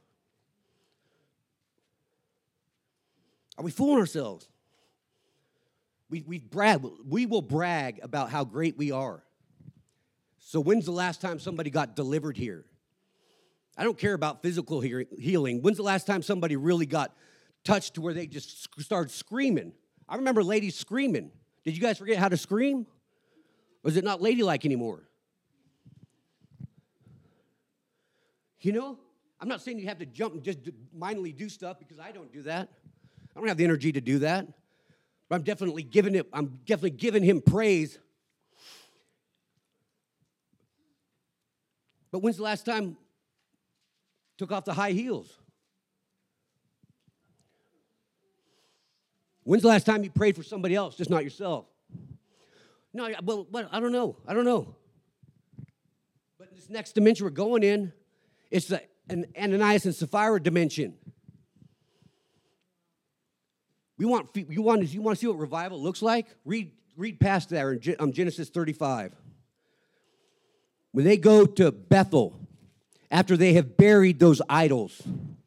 Are we fooling ourselves? We will brag about how great we are. So when's the last time somebody got delivered here? I don't care about physical healing. When's the last time somebody really got touched to where they just started screaming? I remember ladies screaming. Did you guys forget how to scream? Or is it not ladylike anymore? I'm not saying you have to jump and just mindlessly do stuff, because I don't do that. I don't have the energy to do that. But I'm definitely giving him praise. But when's the last time took off the high heels? When's the last time you prayed for somebody else, just not yourself? No, well, I don't know. But in this next dimension we're going in, it's an Ananias and Sapphira dimension. You want to see what revival looks like? Read past there in Genesis 35. When they go to Bethel, after they have buried those idols,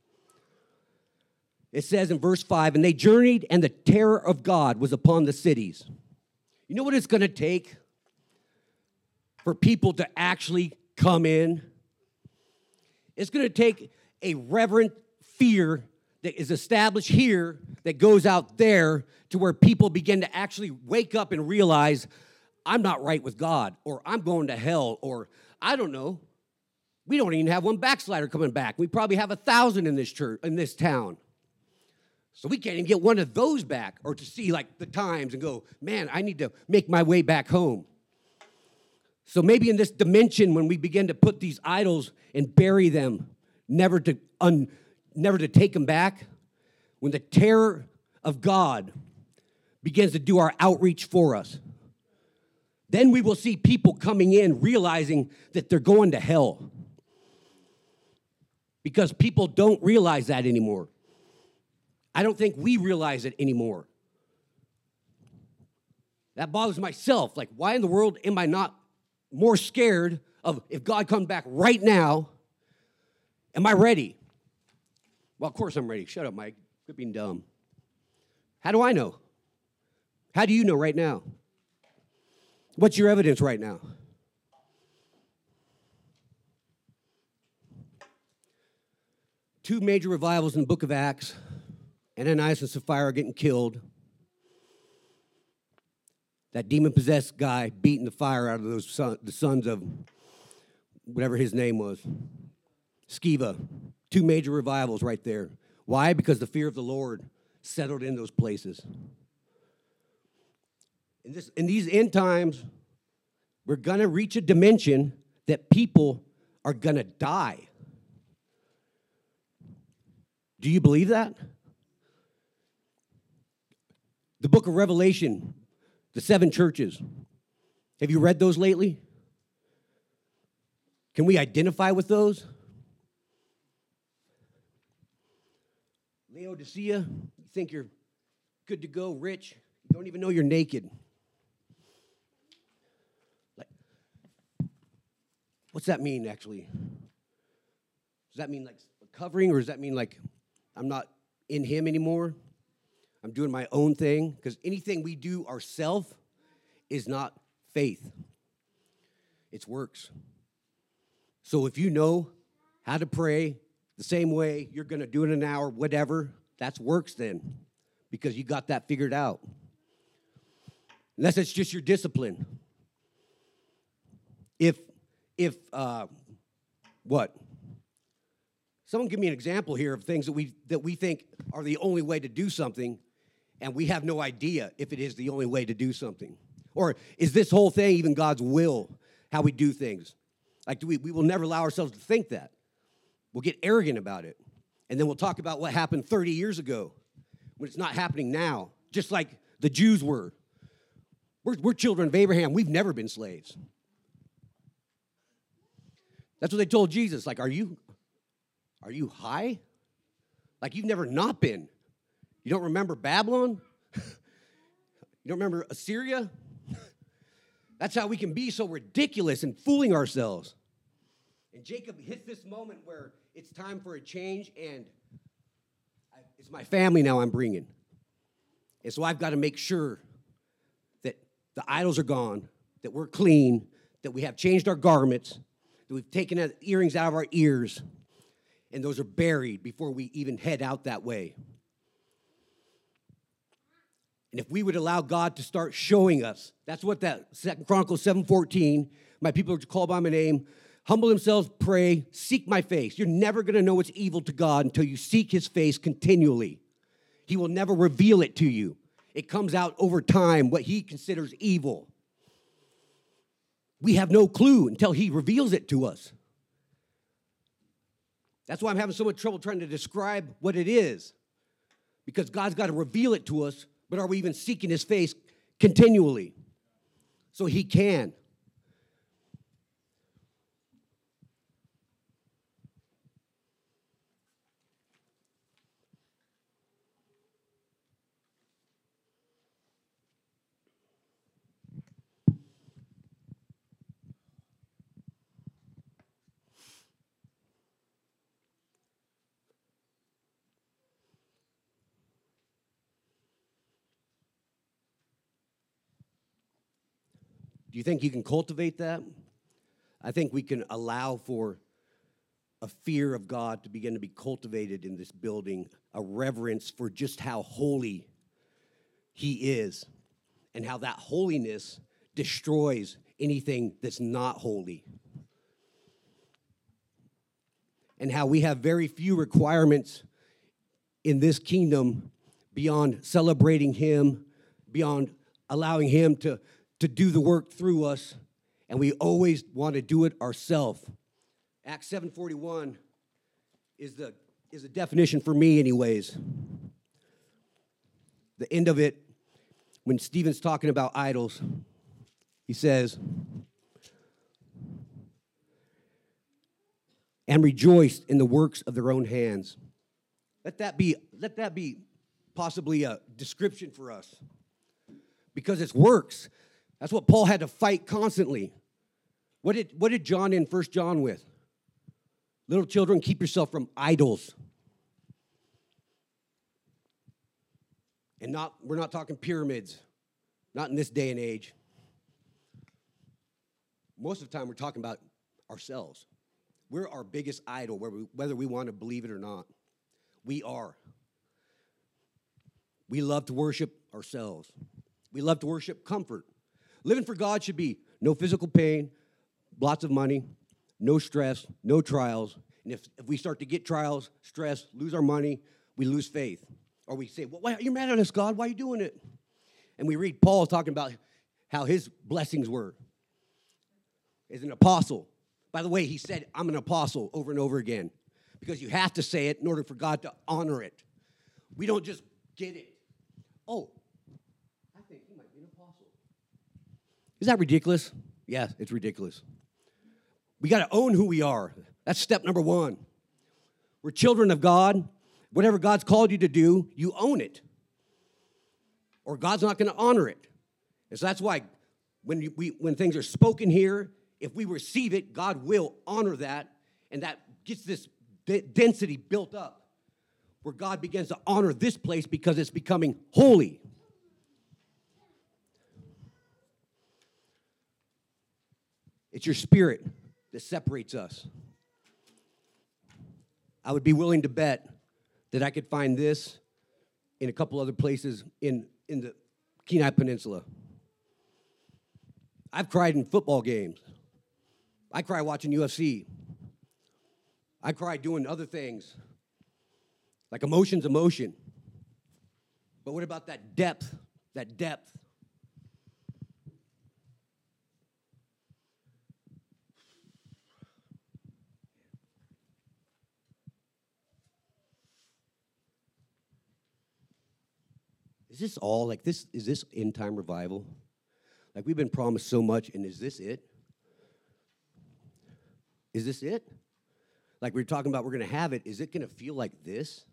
it says in verse 5, and they journeyed, and the terror of God was upon the cities. You know what it's going to take for people to actually come in? It's going to take a reverent fear that is established here that goes out there to where people begin to actually wake up and realize, I'm not right with God, or I'm going to hell, or I don't know. We don't even have one backslider coming back. We probably have 1,000 in this church, in this town. So we can't even get one of those back, or to see like the times and go, man, I need to make my way back home. So maybe in this dimension, when we begin to put these idols and bury them, never to take them back, when the terror of God begins to do our outreach for us, then we will see people coming in realizing that they're going to hell. Because people don't realize that anymore. I don't think we realize it anymore. That bothers myself. Like, why in the world am I not more scared of if God comes back right now, am I ready? Well, of course I'm ready. Shut up, Mike. Quit being dumb. How do I know? How do you know right now? What's your evidence right now? Two major revivals in the book of Acts. Ananias and Sapphira are getting killed. That demon-possessed guy beating the fire out of the sons of whatever his name was. Sceva. Two major revivals right there. Why? Because the fear of the Lord settled in those places. In these end times, we're going to reach a dimension that people are going to die. Do you believe that? The book of Revelation, the 7 churches. Have you read those lately? Can we identify with those? Laodicea, you think you're good to go, rich, you don't even know you're naked. Like, what's that mean, actually? Does that mean like covering, or does that mean like I'm not in him anymore? I'm doing my own thing? Because anything we do ourselves is not faith. It's works. So if you know how to pray the same way, you're going to do it in an hour, whatever, that's works then, because you got that figured out. Unless it's just your discipline. What? Someone give me an example here of things that we think are the only way to do something, and we have no idea if it is the only way to do something. Or is this whole thing even God's will, how we do things? Like, we will never allow ourselves to think that. We'll get arrogant about it. And then we'll talk about what happened 30 years ago when it's not happening now, just like the Jews were. We're children of Abraham. We've never been slaves. That's what they told Jesus. Like, are you high? Like, you've never not been. You don't remember Babylon? You don't remember Assyria? That's how we can be so ridiculous and fooling ourselves. And Jacob hits this moment where it's time for a change, and it's my family now I'm bringing. And so I've got to make sure that the idols are gone, that we're clean, that we have changed our garments, that we've taken the earrings out of our ears, and those are buried before we even head out that way. And if we would allow God to start showing us, that's what that 2 Chronicles 7:14, my people are called by my name, humble themselves, pray, seek my face. You're never going to know what's evil to God until you seek his face continually. He will never reveal it to you. It comes out over time, what he considers evil. We have no clue until he reveals it to us. That's why I'm having so much trouble trying to describe what it is. Because God's got to reveal it to us, but are we even seeking his face continually so he can? Do you think you can cultivate that? I think we can allow for a fear of God to begin to be cultivated in this building, a reverence for just how holy he is, and how that holiness destroys anything that's not holy. And how we have very few requirements in this kingdom beyond celebrating him, beyond allowing him to do the work through us, and we always want to do it ourselves. Acts 7:41 is the definition for me anyways. the end of it, when Stephen's talking about idols, he says, and rejoiced in the works of their own hands. Let that be possibly a description for us. Because it's works. That's what Paul had to fight constantly. What did John in 1 John with? Little children, keep yourself from idols. And we're not talking pyramids. Not in this day and age. Most of the time we're talking about ourselves. We're our biggest idol, whether we want to believe it or not. We are. We love to worship ourselves. We love to worship comfort. Living for God should be no physical pain, lots of money, no stress, no trials. And if we start to get trials, stress, lose our money, we lose faith. Or we say, well, why, you're mad at us, God. Why are you doing it? And we read Paul talking about how his blessings were as an apostle. By the way, he said, I'm an apostle over and over again. Because you have to say it in order for God to honor it. We don't just get it. Oh, I think he might be an apostle. Is that ridiculous? Yeah, it's ridiculous. We got to own who we are. That's step number one. We're children of God. Whatever God's called you to do, you own it. Or God's not going to honor it. And so that's why when things are spoken here, if we receive it, God will honor that. And that gets this density built up where God begins to honor this place because it's becoming holy. It's your spirit that separates us. I would be willing to bet that I could find this in a couple other places in the Kenai Peninsula. I've cried in football games. I cry watching UFC. I cry doing other things. Like emotion's emotion. But what about that depth? That depth. Is this all like this? Is this end time revival? Like we've been promised so much, and is this it? Is this it? Like we were talking about, we're going to have it. Is it going to feel like this?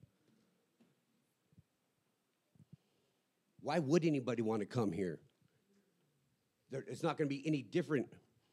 Why would anybody want to come here? It's not going to be any different.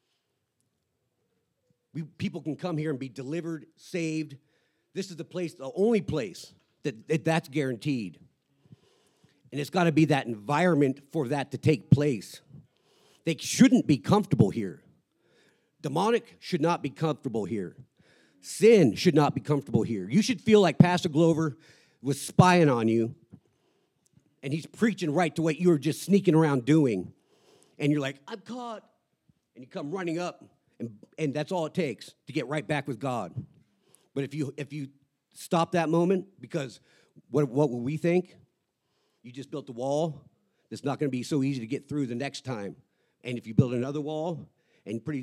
People can come here and be delivered, saved. This is the place, the only place that's guaranteed. And it's got to be that environment for that to take place. They shouldn't be comfortable here. Demonic should not be comfortable here. Sin should not be comfortable here. You should feel like Pastor Glover was spying on you, and he's preaching right to what you were just sneaking around doing. And you're like, I'm caught. And you come running up, and that's all it takes to get right back with God. But if you stop that moment, because what will we think? You just built a wall that's not going to be so easy to get through the next time. And if you build another wall, and pretty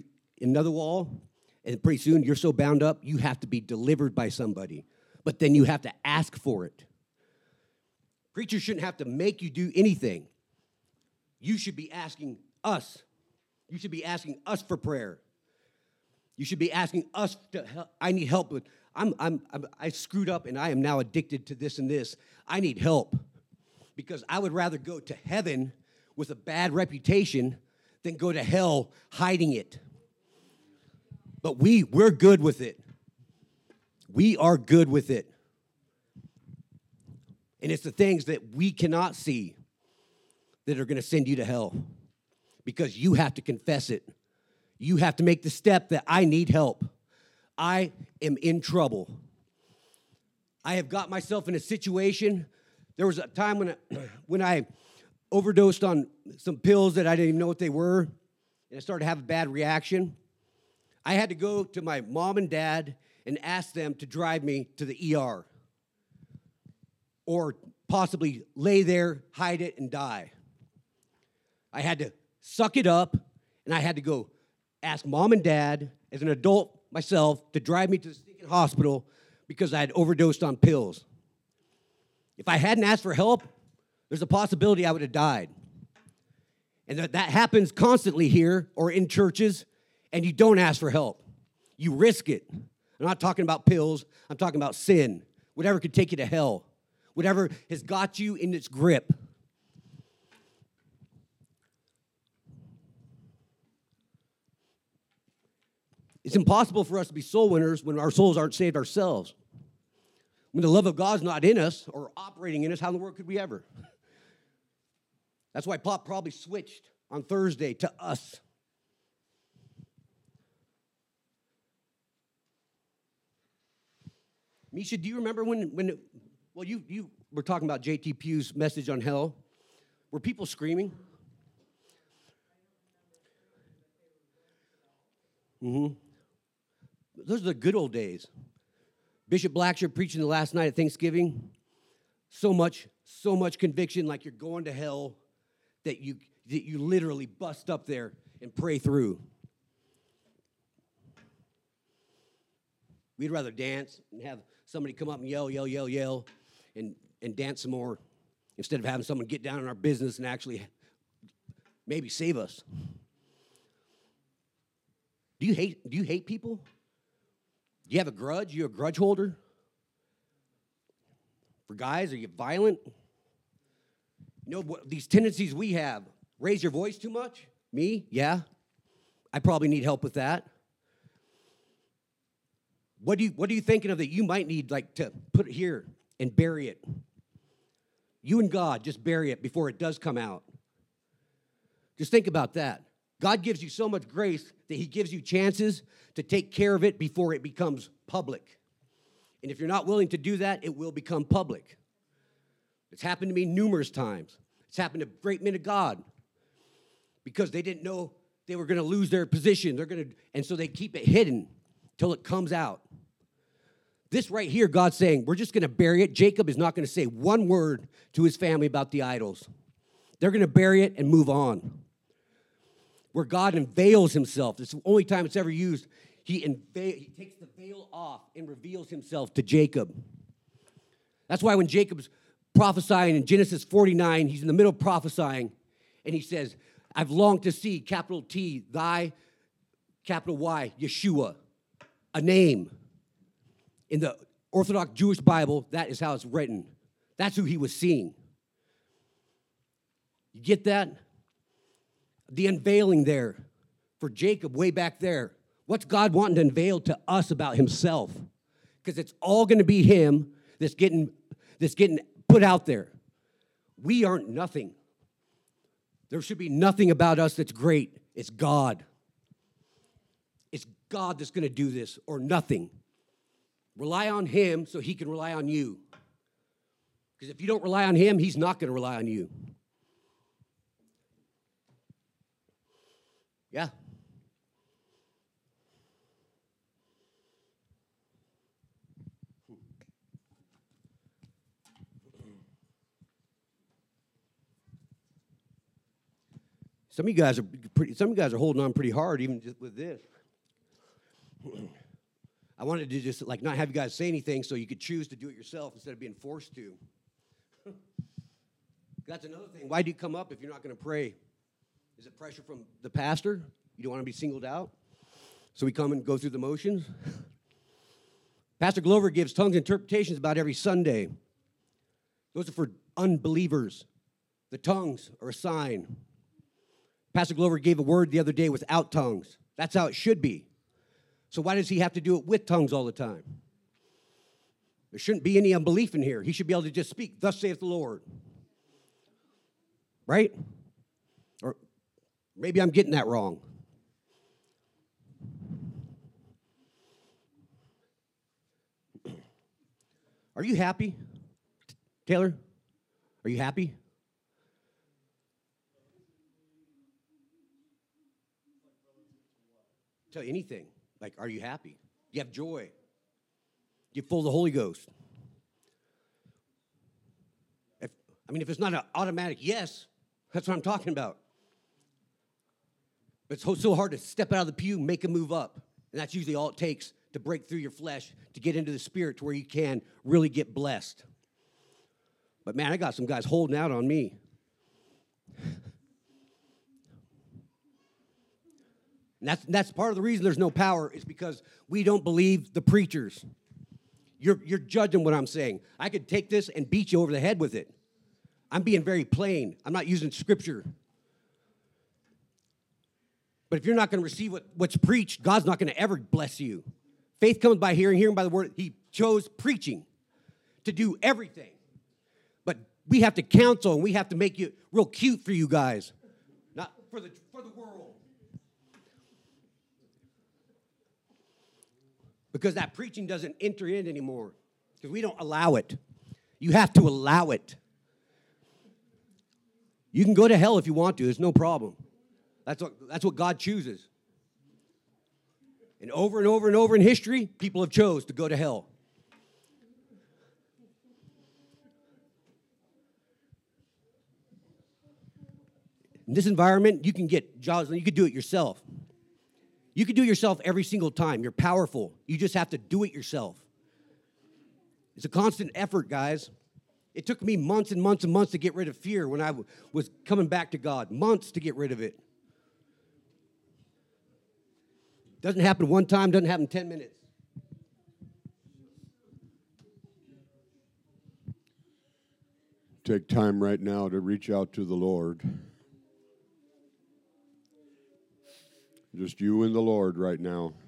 soon you're so bound up, you have to be delivered by somebody. But then you have to ask for it. Preachers shouldn't have to make you do anything. You should be asking us. You should be asking us for prayer. You should be asking us to help. I need help with. I screwed up and I am now addicted to this and this. I need help. Because I would rather go to heaven with a bad reputation than go to hell hiding it. But we're good with it. We are good with it. And it's the things that we cannot see that are going to send you to hell. Because you have to confess it. You have to make the step that I need help. I am in trouble. I have got myself in a situation. There was a time when I overdosed on some pills that I didn't even know what they were, and I started to have a bad reaction. I had to go to my mom and dad and ask them to drive me to the ER or possibly lay there, hide it, and die. I had to suck it up, and I had to go ask mom and dad, as an adult myself, to drive me to the stinking hospital because I had overdosed on pills. If I hadn't asked for help, there's a possibility I would have died. And that happens constantly here or in churches, and you don't ask for help. You risk it. I'm not talking about pills. I'm talking about sin. Whatever could take you to hell. Whatever has got you in its grip. It's impossible for us to be soul winners when our souls aren't saved ourselves. When the love of God's not in us or operating in us, how in the world could we ever? That's why Pop probably switched on Thursday to us. Misha, do you remember when you were talking about J.T. Pugh's message on hell? Were people screaming? Mm-hmm. Those are the good old days. Bishop Blackshear preaching the last night at Thanksgiving. So much conviction, like you're going to hell, that you literally bust up there and pray through. We'd rather dance and have somebody come up and yell, and dance some more instead of having someone get down in our business and actually maybe save us. Do you hate people? Do you have a grudge? You a grudge holder? For guys, are you violent? You know what these tendencies we have. Raise your voice too much? Me? Yeah. I probably need help with that. What are you thinking of that you might need, like, to put it here and bury it? You and God, just bury it before it does come out. Just think about that. God gives you so much grace that he gives you chances to take care of it before it becomes public. And if you're not willing to do that, it will become public. It's happened to me numerous times. It's happened to great men of God because they didn't know they were going to lose their position. And so they keep it hidden till it comes out. This right here, God's saying, we're just going to bury it. Jacob is not going to say one word to his family about the idols. They're going to bury it and move on. Where God unveils himself. It's the only time it's ever used. He takes the veil off and reveals himself to Jacob. That's why when Jacob's prophesying in Genesis 49, he's in the middle of prophesying, and he says, I've longed to see, capital T, thy, capital Y, Yeshua, a name. In the Orthodox Jewish Bible, that is how it's written. That's who he was seeing. You get that? The unveiling there for Jacob way back there. What's God wanting to unveil to us about himself? Because it's all going to be him that's getting put out there. We aren't nothing. There should be nothing about us that's great. It's God. It's God that's going to do this or nothing. Rely on him so he can rely on you. Because if you don't rely on him, he's not going to rely on you. Yeah. Some of you guys are holding on pretty hard, even just with this. I wanted to just not have you guys say anything so you could choose to do it yourself instead of being forced to. That's another thing. Why do you come up if you're not going to pray? Is it pressure from the pastor? You don't want to be singled out? So we come and go through the motions? Pastor Glover gives tongues interpretations about every Sunday. Those are for unbelievers. The tongues are a sign. Pastor Glover gave a word the other day without tongues. That's how it should be. So why does he have to do it with tongues all the time? There shouldn't be any unbelief in here. He should be able to just speak, thus saith the Lord. Right? Or maybe I'm getting that wrong. Are you happy, Taylor? Are you happy? Tell you anything. Like, are you happy? Do you have joy? You full of the Holy Ghost? If it's not an automatic yes, that's what I'm talking about. But it's so hard to step out of the pew, make a move up. And that's usually all it takes to break through your flesh, to get into the spirit to where you can really get blessed. But man, I got some guys holding out on me. And that's part of the reason there's no power is because we don't believe the preachers. You're judging what I'm saying. I could take this and beat you over the head with it. I'm being very plain. I'm not using scripture. But if you're not going to receive what's preached, God's not going to ever bless you. Faith comes by hearing, hearing by the word. He chose preaching to do everything. But we have to counsel, and we have to make it real cute for you guys, not for the world. Because that preaching doesn't enter in anymore. Because we don't allow it. You have to allow it. You can go to hell if you want to. There's no problem. That's what God chooses. And over and over and over in history, people have chose to go to hell. In this environment, you can get jobs, and you can do it yourself. You can do it yourself every single time. You're powerful. You just have to do it yourself. It's a constant effort, guys. It took me months and months and months to get rid of fear when I was coming back to God. Months to get rid of it. Doesn't happen one time, doesn't happen 10 minutes. Take time right now to reach out to the Lord. Just you and the Lord right now.